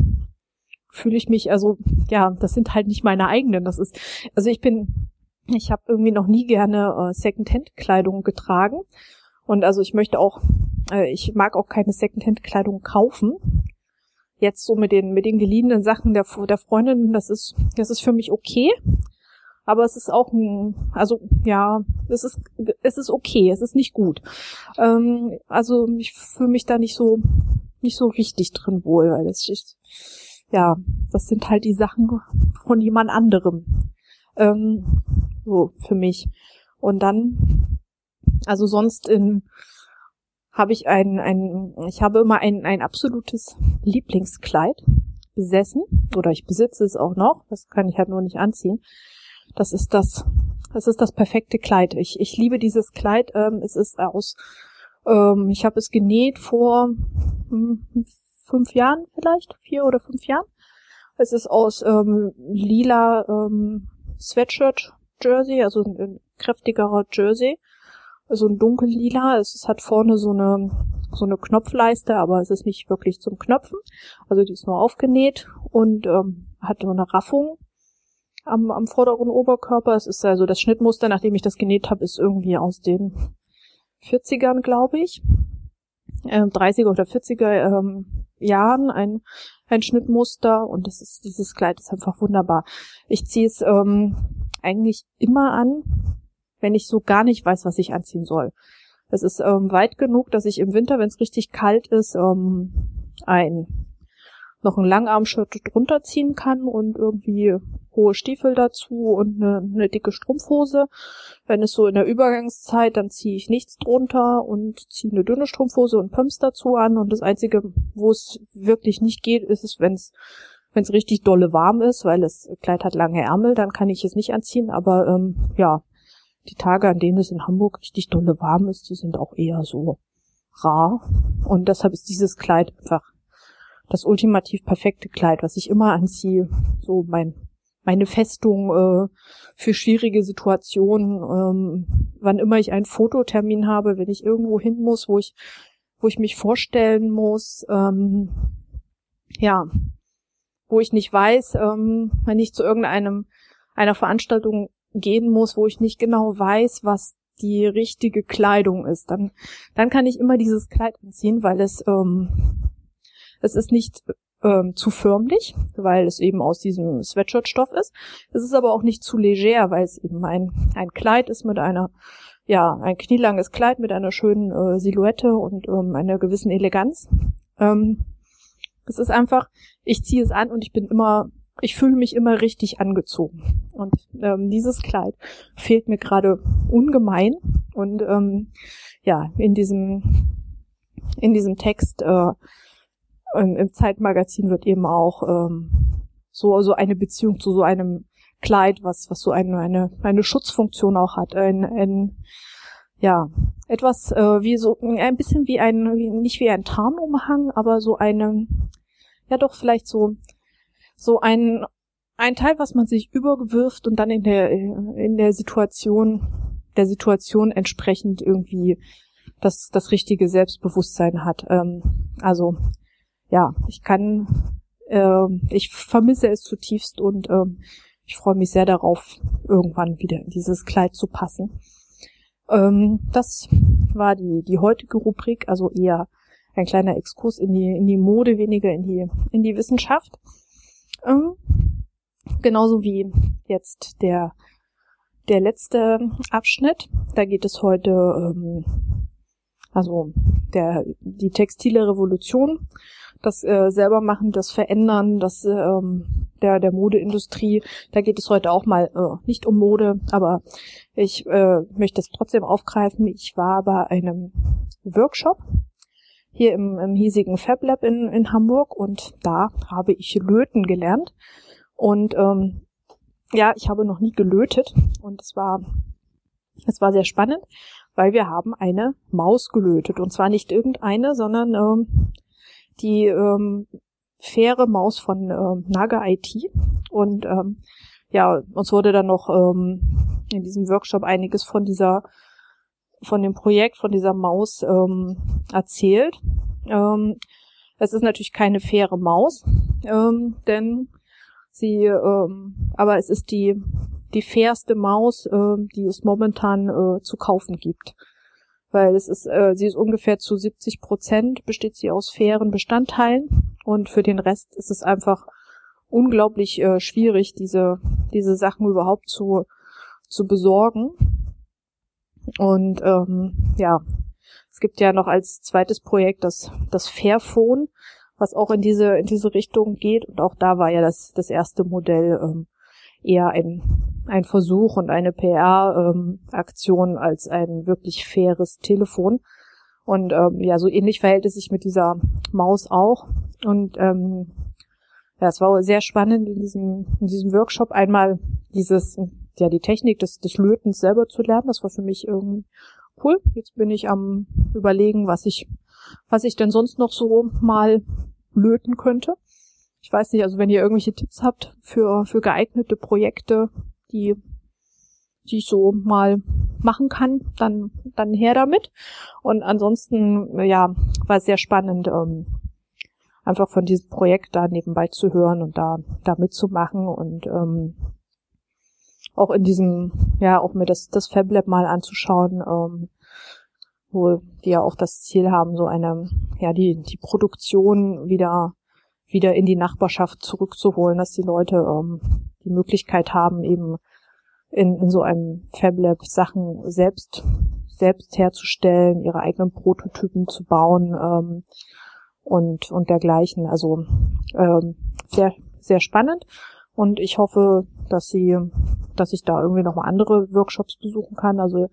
[SPEAKER 1] fühle ich mich, also ja, das sind halt nicht meine eigenen. Das ist, also ich bin, ich habe irgendwie noch nie gerne äh, Secondhand-Kleidung getragen und also ich möchte auch, äh, ich mag auch keine Secondhand-Kleidung kaufen. Jetzt so mit den mit den geliehenen Sachen der der Freundin, das ist das ist für mich okay. Aber es ist auch ein, also ja, es ist es ist okay, es ist nicht gut. Ähm, also ich fühle mich da nicht so nicht so richtig drin wohl, weil das ist, ja, das sind halt die Sachen von jemand anderem. Ähm, so für mich. Und dann, also sonst in habe ich ein ein ich habe immer ein ein absolutes Lieblingskleid besessen oder ich besitze es auch noch. Das kann ich halt nur nicht anziehen. Das ist das, das ist das perfekte Kleid. Ich, ich liebe dieses Kleid. Ähm, es ist aus, ähm, ich habe es genäht vor hm, fünf Jahren vielleicht, vier oder fünf Jahren. Es ist aus ähm, lila ähm, Sweatshirt-Jersey, also ein, ein kräftigerer Jersey, also ein dunkellila. Es, es hat vorne so eine so eine Knopfleiste, aber es ist nicht wirklich zum Knöpfen. Also die ist nur aufgenäht und ähm, hat so eine Raffung am, am vorderen Oberkörper. Es ist also das Schnittmuster, nachdem ich das genäht habe, ist irgendwie aus den vierzigern, glaube ich, äh, dreißiger oder vierziger ähm, Jahren ein ein Schnittmuster und das ist dieses Kleid ist einfach wunderbar. Ich ziehe es ähm, eigentlich immer an, wenn ich so gar nicht weiß, was ich anziehen soll. Es ist ähm, weit genug, dass ich im Winter, wenn es richtig kalt ist, ähm, ein noch ein Langarm-Shirt drunter ziehen kann und irgendwie hohe Stiefel dazu und eine, eine dicke Strumpfhose. Wenn es so in der Übergangszeit, dann ziehe ich nichts drunter und ziehe eine dünne Strumpfhose und Pumps dazu an. Und das Einzige, wo es wirklich nicht geht, ist es, wenn es wenn es richtig dolle warm ist, weil das Kleid hat lange Ärmel, dann kann ich es nicht anziehen. Aber ähm, ja, die Tage, an denen es in Hamburg richtig dolle warm ist, die sind auch eher so rar. Und deshalb ist dieses Kleid einfach das ultimativ perfekte Kleid, was ich immer anziehe. So mein meine Festung äh, für schwierige Situationen, ähm, wann immer ich einen Fototermin habe, wenn ich irgendwo hin muss, wo ich wo ich mich vorstellen muss, ähm, ja, wo ich nicht weiß, ähm, wenn ich zu irgendeinem einer Veranstaltung gehen muss, wo ich nicht genau weiß, was die richtige Kleidung ist, dann dann kann ich immer dieses Kleid anziehen, weil es ähm, es ist nicht ähm, zu förmlich, weil es eben aus diesem Sweatshirt-Stoff ist. Es ist aber auch nicht zu leger, weil es eben ein ein Kleid ist mit einer, ja, ein knielanges Kleid mit einer schönen äh, Silhouette und ähm, einer gewissen Eleganz. Ähm, es ist einfach, ich ziehe es an und ich bin immer, ich fühle mich immer richtig angezogen. Und ähm, dieses Kleid fehlt mir gerade ungemein. Und ähm, ja, in diesem in diesem Text äh, im Zeitmagazin wird eben auch ähm, so so eine Beziehung zu so einem Kleid, was was so eine eine eine Schutzfunktion auch hat, ein, ein ja etwas äh, wie so ein bisschen wie ein wie, nicht wie ein Tarnumhang, aber so eine ja doch vielleicht so so ein ein Teil, was man sich überwirft und dann in der in der Situation der Situation entsprechend irgendwie das das richtige Selbstbewusstsein hat. Ähm, also ja, ich kann, äh, ich vermisse es zutiefst und äh, ich freue mich sehr darauf, irgendwann wieder in dieses Kleid zu passen. Ähm, das war die die heutige Rubrik, also eher ein kleiner Exkurs in die in die Mode, weniger in die in die Wissenschaft. Ähm, genauso wie jetzt der der letzte Abschnitt. Da geht es heute ähm, also der die textile Revolution. Das äh, selber machen, das Verändern, das ähm, der der Modeindustrie. Da geht es heute auch mal äh, nicht um Mode, aber ich äh, möchte es trotzdem aufgreifen. Ich war bei einem Workshop hier im, im hiesigen Fab Lab in, in Hamburg und da habe ich löten gelernt und ähm, ja, ich habe noch nie gelötet und es war es war sehr spannend, weil wir haben eine Maus gelötet und zwar nicht irgendeine, sondern ähm, die ähm, faire Maus von ähm, Naga I T. Und ähm, ja, uns wurde dann noch ähm, in diesem Workshop einiges von dieser, von dem Projekt, von dieser Maus ähm, erzählt. Ähm, es ist natürlich keine faire Maus, ähm, denn sie, ähm, aber es ist die die fairste Maus, ähm, die es momentan äh, zu kaufen gibt. Weil es ist, äh, sie ist ungefähr zu siebzig Prozent besteht sie aus fairen Bestandteilen und für den Rest ist es einfach unglaublich äh, schwierig, diese diese Sachen überhaupt zu zu besorgen. Und ähm, ja, es gibt ja noch als zweites Projekt das das Fairphone, was auch in diese in diese Richtung geht. Und auch da war ja das das erste Modell ähm, eher ein ein Versuch und eine P R-Aktion ähm, als ein wirklich faires Telefon. Und ähm, ja, so ähnlich verhält es sich mit dieser Maus auch. Und ähm, ja, es war sehr spannend in diesem in diesem Workshop einmal dieses ja die Technik des des Lötens selber zu lernen. Das war für mich irgendwie cool. Jetzt bin ich am Überlegen, was ich was ich denn sonst noch so mal löten könnte. Ich weiß nicht, also wenn ihr irgendwelche Tipps habt für für geeignete Projekte, die die ich so mal machen kann, dann dann her damit. Und ansonsten ja, war es sehr spannend, ähm, einfach von diesem Projekt da nebenbei zu hören und da da mitzumachen und ähm, auch in diesem, ja, auch mir das das Fab Lab mal anzuschauen, ähm, wo die ja auch das Ziel haben, so eine, ja, die die Produktion wieder wieder in die Nachbarschaft zurückzuholen, dass die Leute ähm, die Möglichkeit haben, eben in, in so einem Fab Lab Sachen selbst selbst herzustellen, ihre eigenen Prototypen zu bauen ähm, und und dergleichen. Also ähm, sehr sehr spannend und ich hoffe, dass sie, dass ich da irgendwie noch mal andere Workshops besuchen kann. Also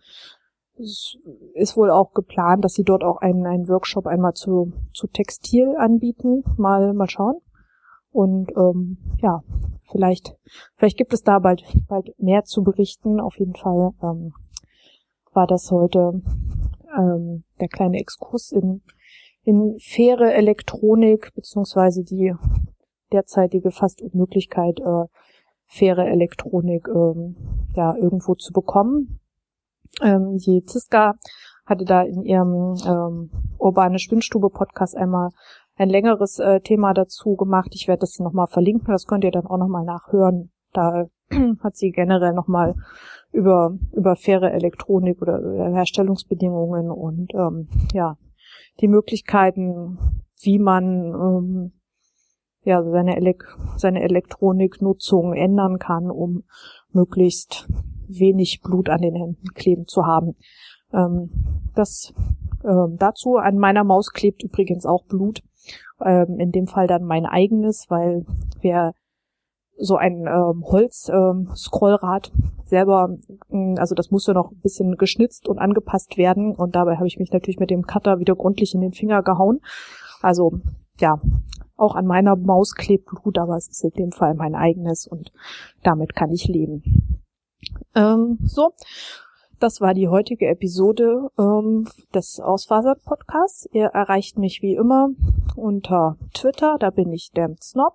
[SPEAKER 1] es ist wohl auch geplant, dass sie dort auch einen einen Workshop einmal zu zu Textil anbieten. Mal mal schauen. Und ähm, ja, vielleicht vielleicht gibt es da bald bald mehr zu berichten. Auf jeden Fall ähm, war das heute ähm, der kleine Exkurs in in faire Elektronik beziehungsweise die derzeitige fast Unmöglichkeit, äh, faire Elektronik ähm, ja irgendwo zu bekommen. Ähm, die Ziska hatte da in ihrem ähm, Urbane Spinnstube Podcast einmal ein längeres äh, Thema dazu gemacht. Ich werde das nochmal verlinken, das könnt ihr dann auch nochmal nachhören. Da hat sie generell nochmal über über faire Elektronik oder äh, Herstellungsbedingungen und ähm, ja die Möglichkeiten, wie man ähm, ja seine Elek seine Elektroniknutzung ändern kann, um möglichst wenig Blut an den Händen kleben zu haben. Ähm, das ähm, dazu an meiner Maus klebt übrigens auch Blut. Ähm, in dem Fall dann mein eigenes, weil wir so ein ähm, Holz-Scrollrad ähm, selber, mh, also das musste noch ein bisschen geschnitzt und angepasst werden und dabei habe ich mich natürlich mit dem Cutter wieder gründlich in den Finger gehauen. Also ja, auch an meiner Maus klebt Blut, aber es ist in dem Fall mein eigenes und damit kann ich leben. Ähm, so, das war die heutige Episode ähm, des Ausfasert-Podcasts. Ihr erreicht mich wie immer unter Twitter, da bin ich dampedsnob.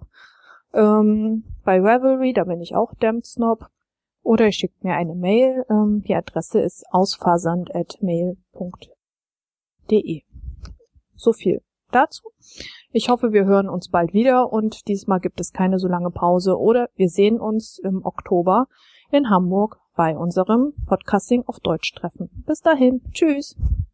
[SPEAKER 1] Ähm, bei Ravelry, da bin ich auch dampedsnob. Oder ihr schickt mir eine Mail. Ähm, die Adresse ist ausfasern at mail punkt de. So viel dazu. Ich hoffe, wir hören uns bald wieder und diesmal gibt es keine so lange Pause oder wir sehen uns im Oktober in Hamburg bei unserem Podcasting auf Deutsch Treffen. Bis dahin. Tschüss.